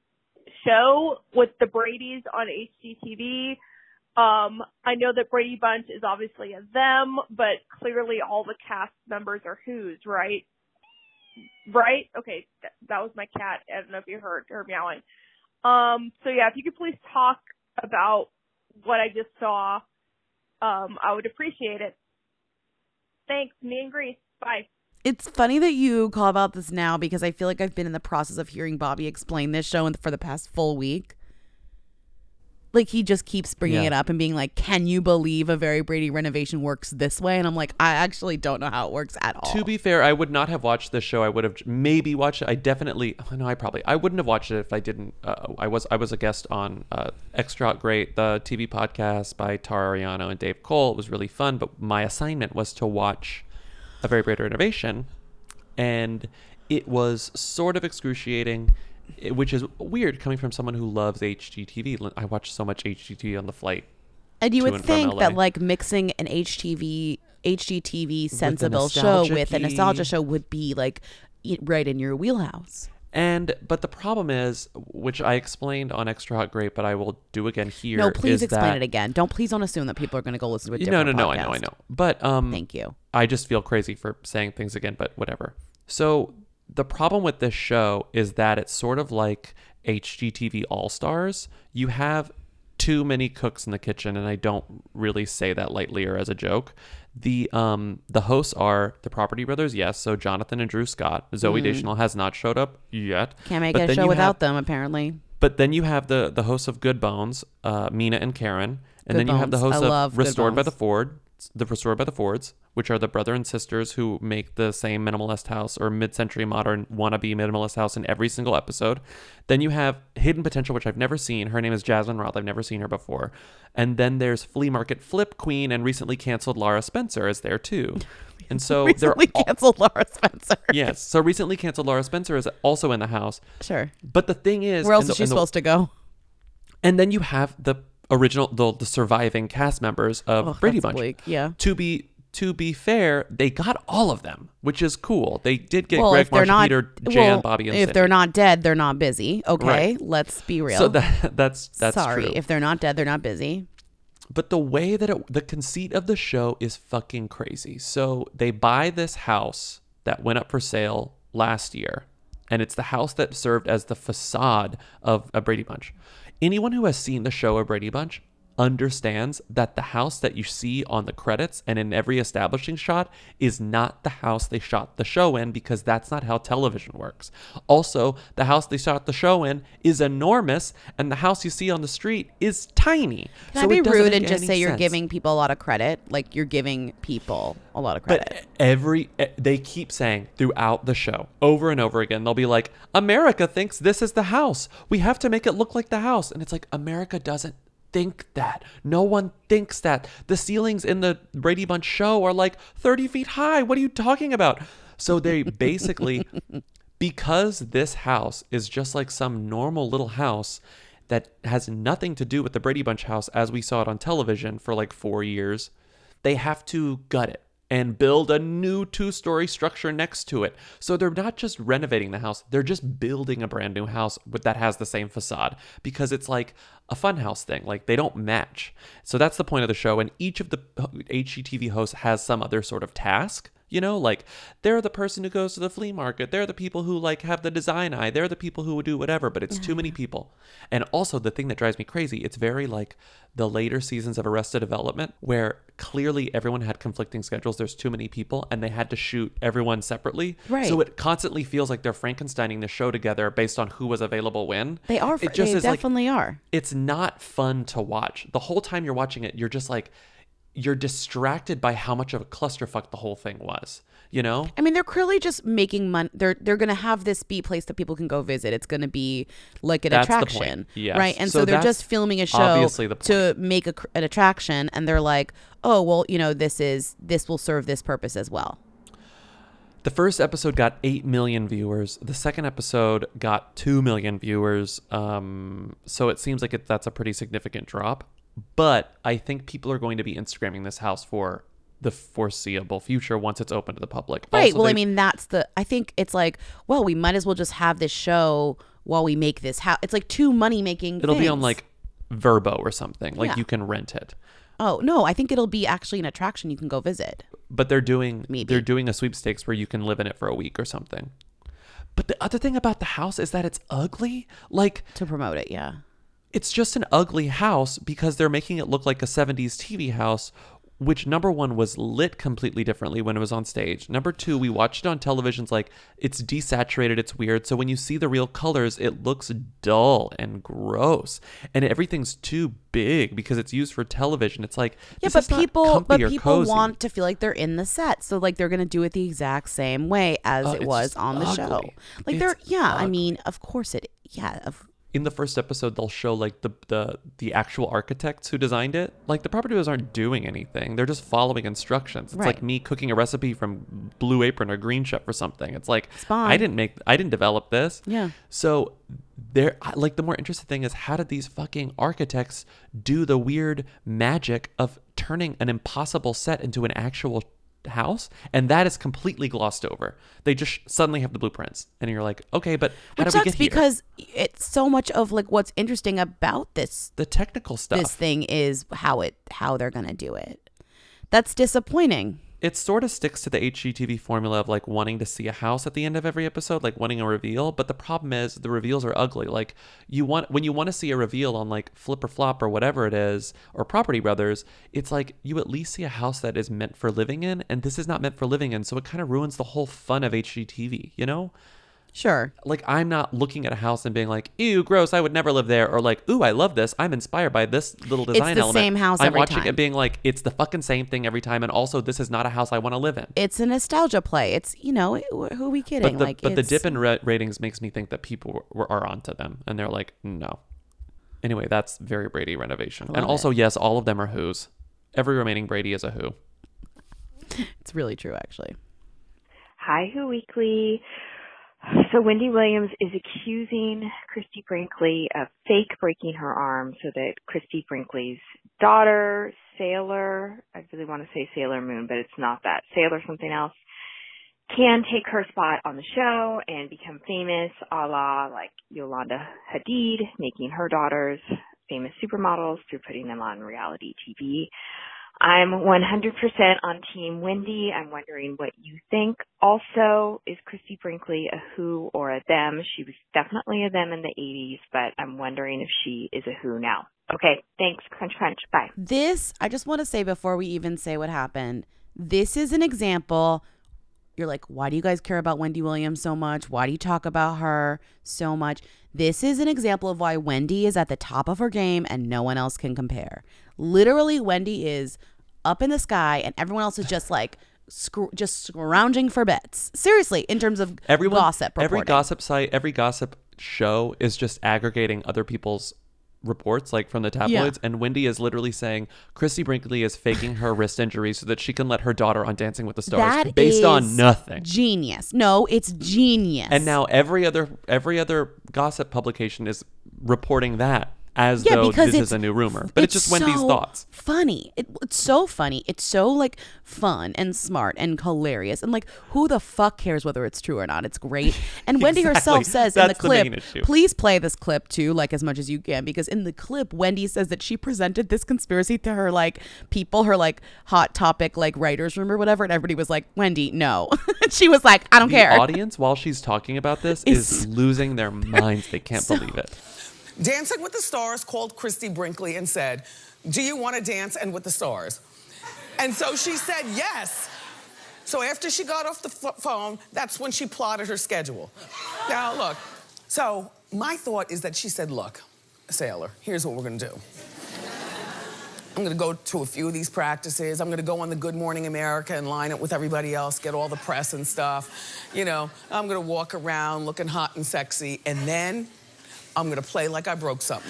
show with the Bradys on H G T V? Um, I know that Brady Bunch is obviously a them, but clearly all the cast members are whose, right? Right? Okay, th- that was my cat. I don't know if you heard her meowing. Um, so yeah, if you could please talk about what I just saw, um, I would appreciate it. Thanks. Me and Grace. Bye. It's funny that you call about this now because I feel like I've been in the process of hearing Bobby explain this show for the past full week. Like, he just keeps bringing Yeah. it up and being like, can you believe a Very Brady renovation works this way? And I'm like, I actually don't know how it works at all. To be fair, I would not have watched this show. I would have maybe watched it. I definitely, no, I probably, I wouldn't have watched it if I didn't. Uh, I was, I was a guest on uh, Extra Hot Great, the T V podcast by Tara Ariano and Dave Cole. It was really fun, but my assignment was to watch A Very Brady Renovation, and it was sort of excruciating. It- which is weird coming from someone who loves H G T V. I watch so much H G T V on the flight. And you to would and from think L A. that like mixing an H T V, H G T V sensible show with a nostalgic-y- nostalgia show would be like i- right in your wheelhouse. And but the problem is, which I explained on Extra Hot Great, but I will do again here. No, please is explain that, it again. Don't please don't assume that people are going to go listen to a No, different no, no. podcast. I know, I know. But um, Thank you. I just feel crazy for saying things again, but whatever. So the problem with this show is that it's sort of like H G T V All Stars. You have too many cooks in the kitchen, and I don't really say that lightly or as a joke. The um the hosts are the Property Brothers, yes. So Jonathan and Drew Scott. Zoe Mm. Deschanel has not showed up yet. Can't make But a then show you without have- them, apparently. But then you have the the hosts of Good Bones, uh, Mina and Karen, and Good then you have the Bones. hosts I of love Good Restored by the Bones. Ford, the Restored by the Fords, which are the brother and sisters who make the same minimalist house or mid-century modern wannabe minimalist house in every single episode. Then you have Hidden Potential, which I've never seen. Her name is Jasmine Roth. I've never seen her before. And then there's Flea Market Flip Queen and recently canceled Lara Spencer is there too. And so they're Recently all- canceled Laura Spencer. Yes. So recently canceled Laura Spencer is also in the house. Sure. But the thing is, Where else and the- is she and the- supposed to go? And then you have the original, the, the surviving cast members of Oh, Brady that's Bunch. bleak, yeah. To be to be fair, they got all of them, which is cool. They did get Well, Greg, if they're Marsha, not, Peter, Jan, well, Bobby, and if Cindy. they're not dead, they're not busy. Okay, Right. let's be real. So that that's that's Sorry, true. if they're not dead, they're not busy. But the way that it, the conceit of the show is fucking crazy. So they buy this house that went up for sale last year. and it's the house that served as the facade of a Brady Bunch. Anyone who has seen the show A Brady Bunch understands that the house that you see on the credits and in every establishing shot is not the house they shot the show in, because that's not how television works. Also, the house they shot the show in is enormous, and the house you see on the street is tiny. Can so I be it doesn't rude make and just any say you're sense. giving people a lot of credit? Like, you're giving people a lot of credit. But every they keep saying throughout the show, over and over again, they'll be like, America thinks this is the house. We have to make it look like the house. And it's like, America doesn't think that. No one thinks that. The ceilings in the Brady Bunch show are like thirty feet high. What are you talking about? So they basically, because this house is just like some normal little house that has nothing to do with the Brady Bunch house as we saw it on television for like four years, they have to gut it and build a new two-story structure next to it. So they're not just renovating the house, they're just building a brand new house with, that has the same facade, because it's like a funhouse thing. Like, they don't match. So that's the point of the show, and each of the H G T V hosts has some other sort of task. You know, like, they're the person who goes to the flea market. They're the people who, like, have the design eye. They're the people who would do whatever, but it's too many people. And also, the thing that drives me crazy, it's very like the later seasons of Arrested Development, where clearly everyone had conflicting schedules. There's too many people, and they had to shoot everyone separately. Right. So it constantly feels like they're Frankensteining the show together based on who was available when. They are. It just They is like- definitely are. It's not fun to watch. The whole time you're watching it, you're just like, you're distracted by how much of a clusterfuck the whole thing was, you know? I mean, they're clearly just making money. They're they're gonna have this be a place that people can go visit. It's gonna be like an That's the attraction, point. Yes. right? And so, So they're that's just filming a show obviously the point. to make a, cr- an attraction, and they're like, oh well, you know, this is this will serve this purpose as well. The first episode got eight million viewers. The second episode got two million viewers. Um, so it seems like it, that's a pretty significant drop. But I think people are going to be Instagramming this house for the foreseeable future once it's open to the public. Right. Also, well, they- I mean, that's the. I think it's like, well, we might as well just have this show while we make this house. It's like two money making. it'll be on like Verbo or something. Like, Yeah. you can rent it. Oh no, I think it'll be actually an attraction you can go visit. But they're doing Maybe. they're doing a sweepstakes where you can live in it for a week or something. But the other thing about the house is that it's ugly. Like, to promote it, yeah. It's just an ugly house because they're making it look like a seventies T V house, which, number one, was lit completely differently when it was on stage. Number two, we watched it on televisions, like, it's desaturated, it's weird. So when you see the real colors, it looks dull and gross. And everything's too big because it's used for television. It's like, Yeah, this but is not people, comfy but or people cozy. want to feel like they're in the set, so like they're gonna do it the exact same way as Oh, it it's was just on the show. ugly. Like It's they're, yeah. I ugly. mean, of course it, yeah. Of, In the first episode, they'll show like the, the the actual architects who designed it. Like, the property owners aren't doing anything; they're just following instructions. It's like Right. me cooking a recipe from Blue Apron or Green Chef or something. It's like, Spawn. I didn't make, I didn't develop this. Yeah. So there, like, the more interesting thing is, how did these fucking architects do the weird magic of turning an impossible set into an actual house? And that is completely glossed over. They just suddenly have the blueprints, and you're like, okay, but how which did we sucks get here? because it's so much of like what's interesting about this. The technical stuff. This thing is how it how they're gonna do it. That's disappointing. It sort of sticks to the H G T V formula of like wanting to see a house at the end of every episode, like wanting a reveal. But the problem is the reveals are ugly. Like, you want, when you want to see a reveal on like Flip or Flop or whatever it is, or Property Brothers, it's like you at least see a house that is meant for living in, and this is not meant for living in. So it kind of ruins the whole fun of H G T V, you know? Sure. Like, I'm not looking at a house and being like, ew, gross, I would never live there. Or like, ooh, I love this. I'm inspired by this little It's design the element. same house I'm every watching time. it being like, it's the fucking same thing every time. And also, this is not a house I want to live in. It's a nostalgia play. It's, you know, who are we kidding? But the, like, but the it's- dip in ra- ratings makes me think that people were, are onto them. And they're like, no. Anyway, that's very Brady renovation. love And also, yes, all of them are Who's. Every remaining Brady is a Who. It's really true, actually. Hi, Who Weekly. So Wendy Williams is accusing Christy Brinkley of fake breaking her arm so that Christy Brinkley's daughter, Sailor, I really want to say Sailor Moon, but it's not that, Sailor something else, can take her spot on the show and become famous, a la like Yolanda Hadid, making her daughters famous supermodels through putting them on reality T V. I'm one hundred percent on Team Wendy. I'm wondering what you think. Also, is Christy Brinkley a who or a them? She was definitely a them in the eighties, but I'm wondering if she is a who now. Okay, thanks. Crunch, crunch. Bye. This, I just want to say before we even say what happened, this is an example. You're like, why do you guys care about Wendy Williams so much? Why do you talk about her so much? This is an example of why Wendy is at the top of her game and no one else can compare. Literally, Wendy is up in the sky and everyone else is just like sc- just scrounging for bits. Seriously, in terms of Everyone, gossip reporting. Every gossip site, every gossip show is just aggregating other people's reports, like from the tabloids. Yeah. And Wendy is literally saying Christy Brinkley is faking her wrist injury so that she can let her daughter on Dancing with the Stars That based is on nothing. Genius. No, it's genius. And now every other every other gossip publication is reporting that as Yeah, though because this it's- is a new rumor. But it's, just Wendy's so thoughts. Funny. It, it's so funny. It's so like fun and smart and hilarious. And like, who the fuck cares whether it's true or not? It's great. And Wendy Exactly. herself says in the That's the main clip, issue. please play this clip too, like as much as you can, because in the clip, Wendy says that she presented this conspiracy to her like people, her like hot topic like writers room or whatever, and everybody was like, Wendy, no. And she was like, I don't the care. audience, while she's talking about this, Is- is losing their minds. They can't So- believe it. Dancing with the Stars called Christy Brinkley and said, do you want to dance and with the stars? And so she said yes. So after she got off the f- phone, that's when she plotted her schedule. Now, look, so my thought is that she said, look, Sailor, here's what we're going to do. I'm going to go to a few of these practices. I'm going to go on the Good Morning America and line it with everybody else, get all the press and stuff. You know, I'm going to walk around looking hot and sexy, and then I'm going to play like I broke something.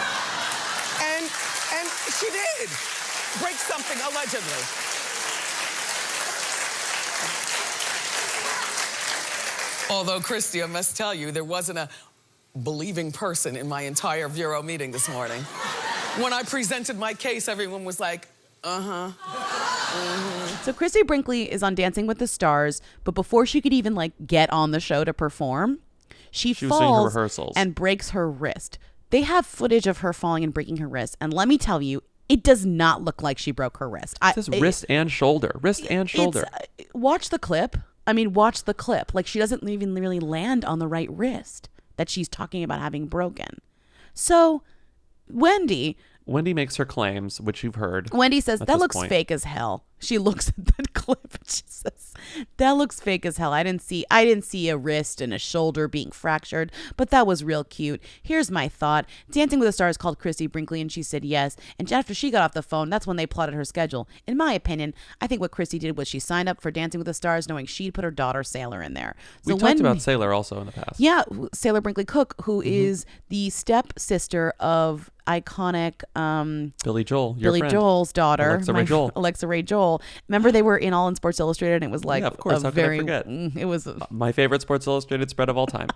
And and she did break something, allegedly. Although, Christy, I must tell you, there wasn't a believing person in my entire Bureau meeting this morning. When I presented my case, everyone was like, uh-huh. Mm-hmm. So Christy Brinkley is on Dancing with the Stars, but before she could even like get on the show to perform, she, She was doing her falls rehearsals. and breaks her wrist. They have footage of her falling and breaking her wrist, and let me tell you, it does not look like she broke her wrist. It says wrist and shoulder. Wrist and shoulder. It's, uh, watch the clip. I mean, watch the clip. Like, she doesn't even really land on the right wrist that she's talking about having broken. So, Wendy... Wendy makes her claims, which you've heard. Wendy says, at that this looks point. fake as hell. She looks at that clip and she says, that looks fake as hell. I didn't see I didn't see a wrist and a shoulder being fractured, but that was real cute. Here's my thought. Dancing with the Stars called Christy Brinkley and she said yes. And after she got off the phone, that's when they plotted her schedule. In my opinion, I think what Christy did was she signed up for Dancing with the Stars knowing she'd put her daughter Sailor in there. We So talked when- about Sailor also in the past. Yeah, Sailor Brinkley Cook, who is the stepsister of iconic um Billy Joel, your Billy friend. Joel's daughter, Alexa my Ray Joel. Alexa Ray Joel. Remember they were in All in Sports Illustrated, and it was like yeah, of course. a How very, could I forget? mm, it was a, My favorite Sports Illustrated spread of all time.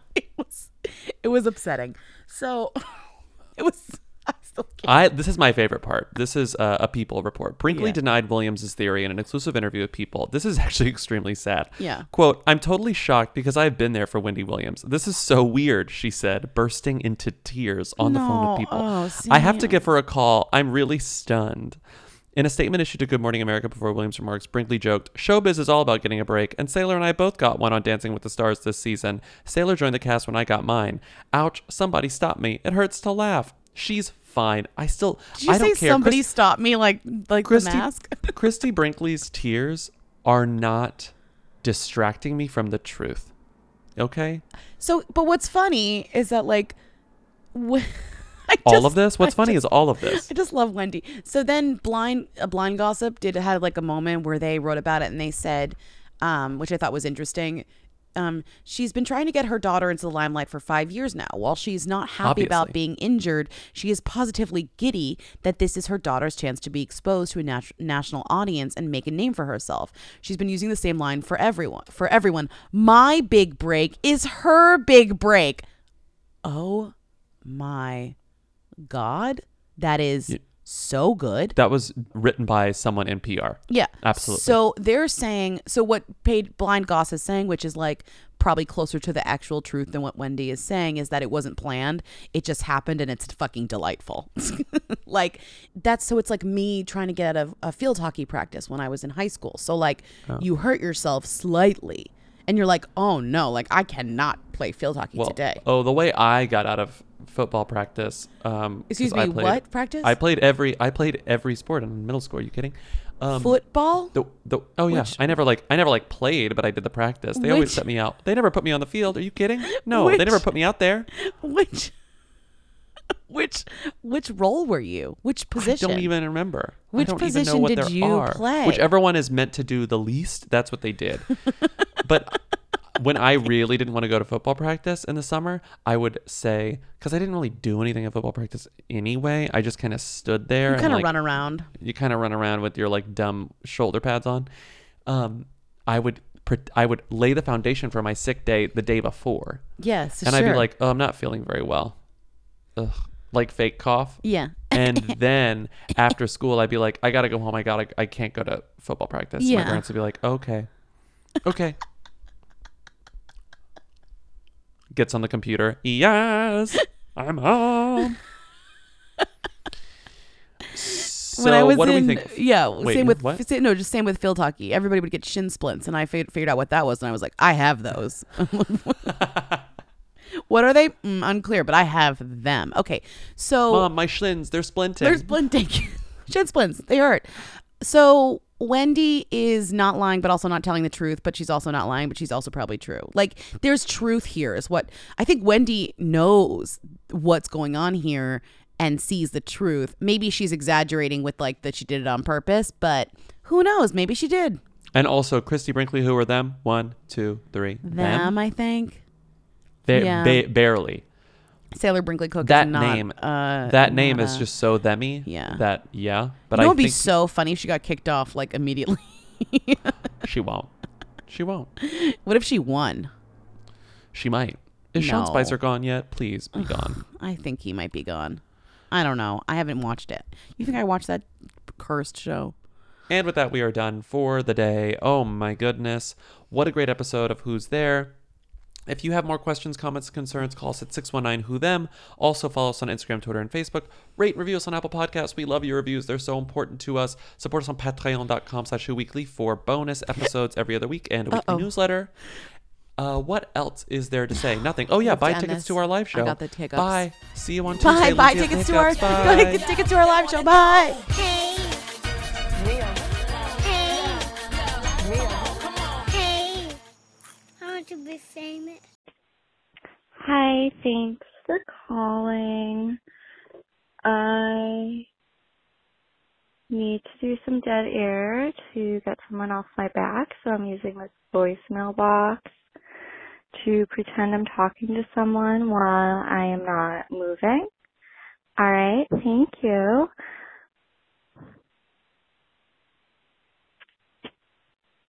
it was upsetting. So it was. I still can't. I this is my favorite part. This is uh, a People report. Brinkley Yeah. denied Williams' theory in an exclusive interview with People. This is actually extremely sad. Yeah. Quote, I'm totally shocked because I've been there for Wendy Williams. This is so weird, she said, bursting into tears on the phone No. with People. Oh, I have to Sam. give her a call. I'm really stunned. In a statement issued to Good Morning America before Williams' remarks, Brinkley joked, showbiz is all about getting a break, and Sailor and I both got one on Dancing with the Stars this season. Sailor joined the cast when I got mine. Ouch, somebody stop me. It hurts to laugh. She's fine. I still, Did you I don't say care. somebody Chris- stopped me like like Christy, the mask? Christy Brinkley's tears are not distracting me from the truth. Okay? So, but what's funny is that like, wh- I all just- of this? What's I funny just- is all of this. I just love Wendy. So then blind a blind gossip did had like a moment where they wrote about it and they said, um, which I thought was interesting. Um, she's been trying to get her daughter into the limelight for five years now. While she's not happy about Obviously. being injured, she is positively giddy that this is her daughter's chance to be exposed to a nat- national audience and make a name for herself. She's been using the same line for everyone. For everyone, my big break is her big break. Oh my God, that is so good. That was written by someone in P R. Yeah. Absolutely. So they're saying, so what Paid Blind Goss is saying, which is like probably closer to the actual truth than what Wendy is saying, is that it wasn't planned. It just happened and it's fucking delightful. Like that's, so it's like me trying to get out of a field hockey practice when I was in high school. So like Oh. you hurt yourself slightly and you're like, oh no, like I cannot play field hockey well, today. Oh, the way I got out of football practice. Um, Excuse 'cause I me, played- what practice? I played every. I played every sport in middle school. Are you kidding? Um, Football? The, the oh yeah. Which- I never like. I never like played, but I did the practice. They always Which- set me out. They never put me on the field. Are you kidding? No, Which- they never put me out there. Which, which, which role were you? Which position? I don't even remember. Which I don't even position know what did there you are. play? Whichever one is meant to do the least, that's what they did. But when I really didn't want to go to football practice in the summer, I would say, because I didn't really do anything at football practice anyway, I just kind of stood there. You and, kind of like, run around. You kind of run around with your like dumb shoulder pads on. Um, I would pre- I would lay the foundation for my sick day the day before. Yes, and I'd sure. be like, oh, I'm not feeling very well. Ugh. Like fake cough. Yeah. And then after school, I'd be like, I gotta go home. I gotta. I can't go to football practice. Yeah. My parents would be like, okay, okay. Gets on the computer. Yes, I'm home. So when I was what in, do we think? yeah, Wait, same with what? sa- no, just same with field hockey. Everybody would get shin splints, and I fig- figured out what that was, and I was like, I have those. What are they? Mm, unclear, but I have them. Okay, so Mom, my shins, they're splinting. they're splinting, shin splints. They hurt. So Wendy is not lying, but also not telling the truth. But she's also not lying, but she's also probably true. Like there's truth here, is what I think. Wendy knows what's going on here and sees the truth. Maybe she's exaggerating with like that she did it on purpose, but who knows? Maybe she did. And also, Christy Brinkley, who are them? One, two, three. Them, I think. They Yeah. ba- barely. Sailor Brinkley Cook That is not, name. uh, that name not is a- just so themmy. Yeah. That yeah. But you know, I it'd be think so funny if she got kicked off like immediately. she won't. She won't. What if she won? She might. Is Sean No. Spicer gone yet? Please be gone. I think he might be gone. I don't know. I haven't watched it. You think I watched that cursed show? And with that, we are done for the day. Oh my goodness. What a great episode of Who's There. If you have more questions, comments, concerns, call us at six one nine who them. Also follow us on Instagram, Twitter, and Facebook. Rate and review us on Apple Podcasts. We love your reviews. They're so important to us. Support us on patreon.com slash who weekly for bonus episodes every other week and a weekly Uh-oh. newsletter. Uh, what else is there to say? Nothing. Oh yeah, Let's buy end tickets this. to our live show. I got the hiccups. Bye. See you on Tuesday. Bye. Buy Lindsay has the tickets to our hiccups. buy Bye. tickets to our live show. Bye. Hey, Real. hey, Real. hey. I want to be famous. Hi, thanks for calling. I need to do some dead air to get someone off my back, so I'm using this voicemail box to pretend I'm talking to someone while I am not moving. All right, thank you.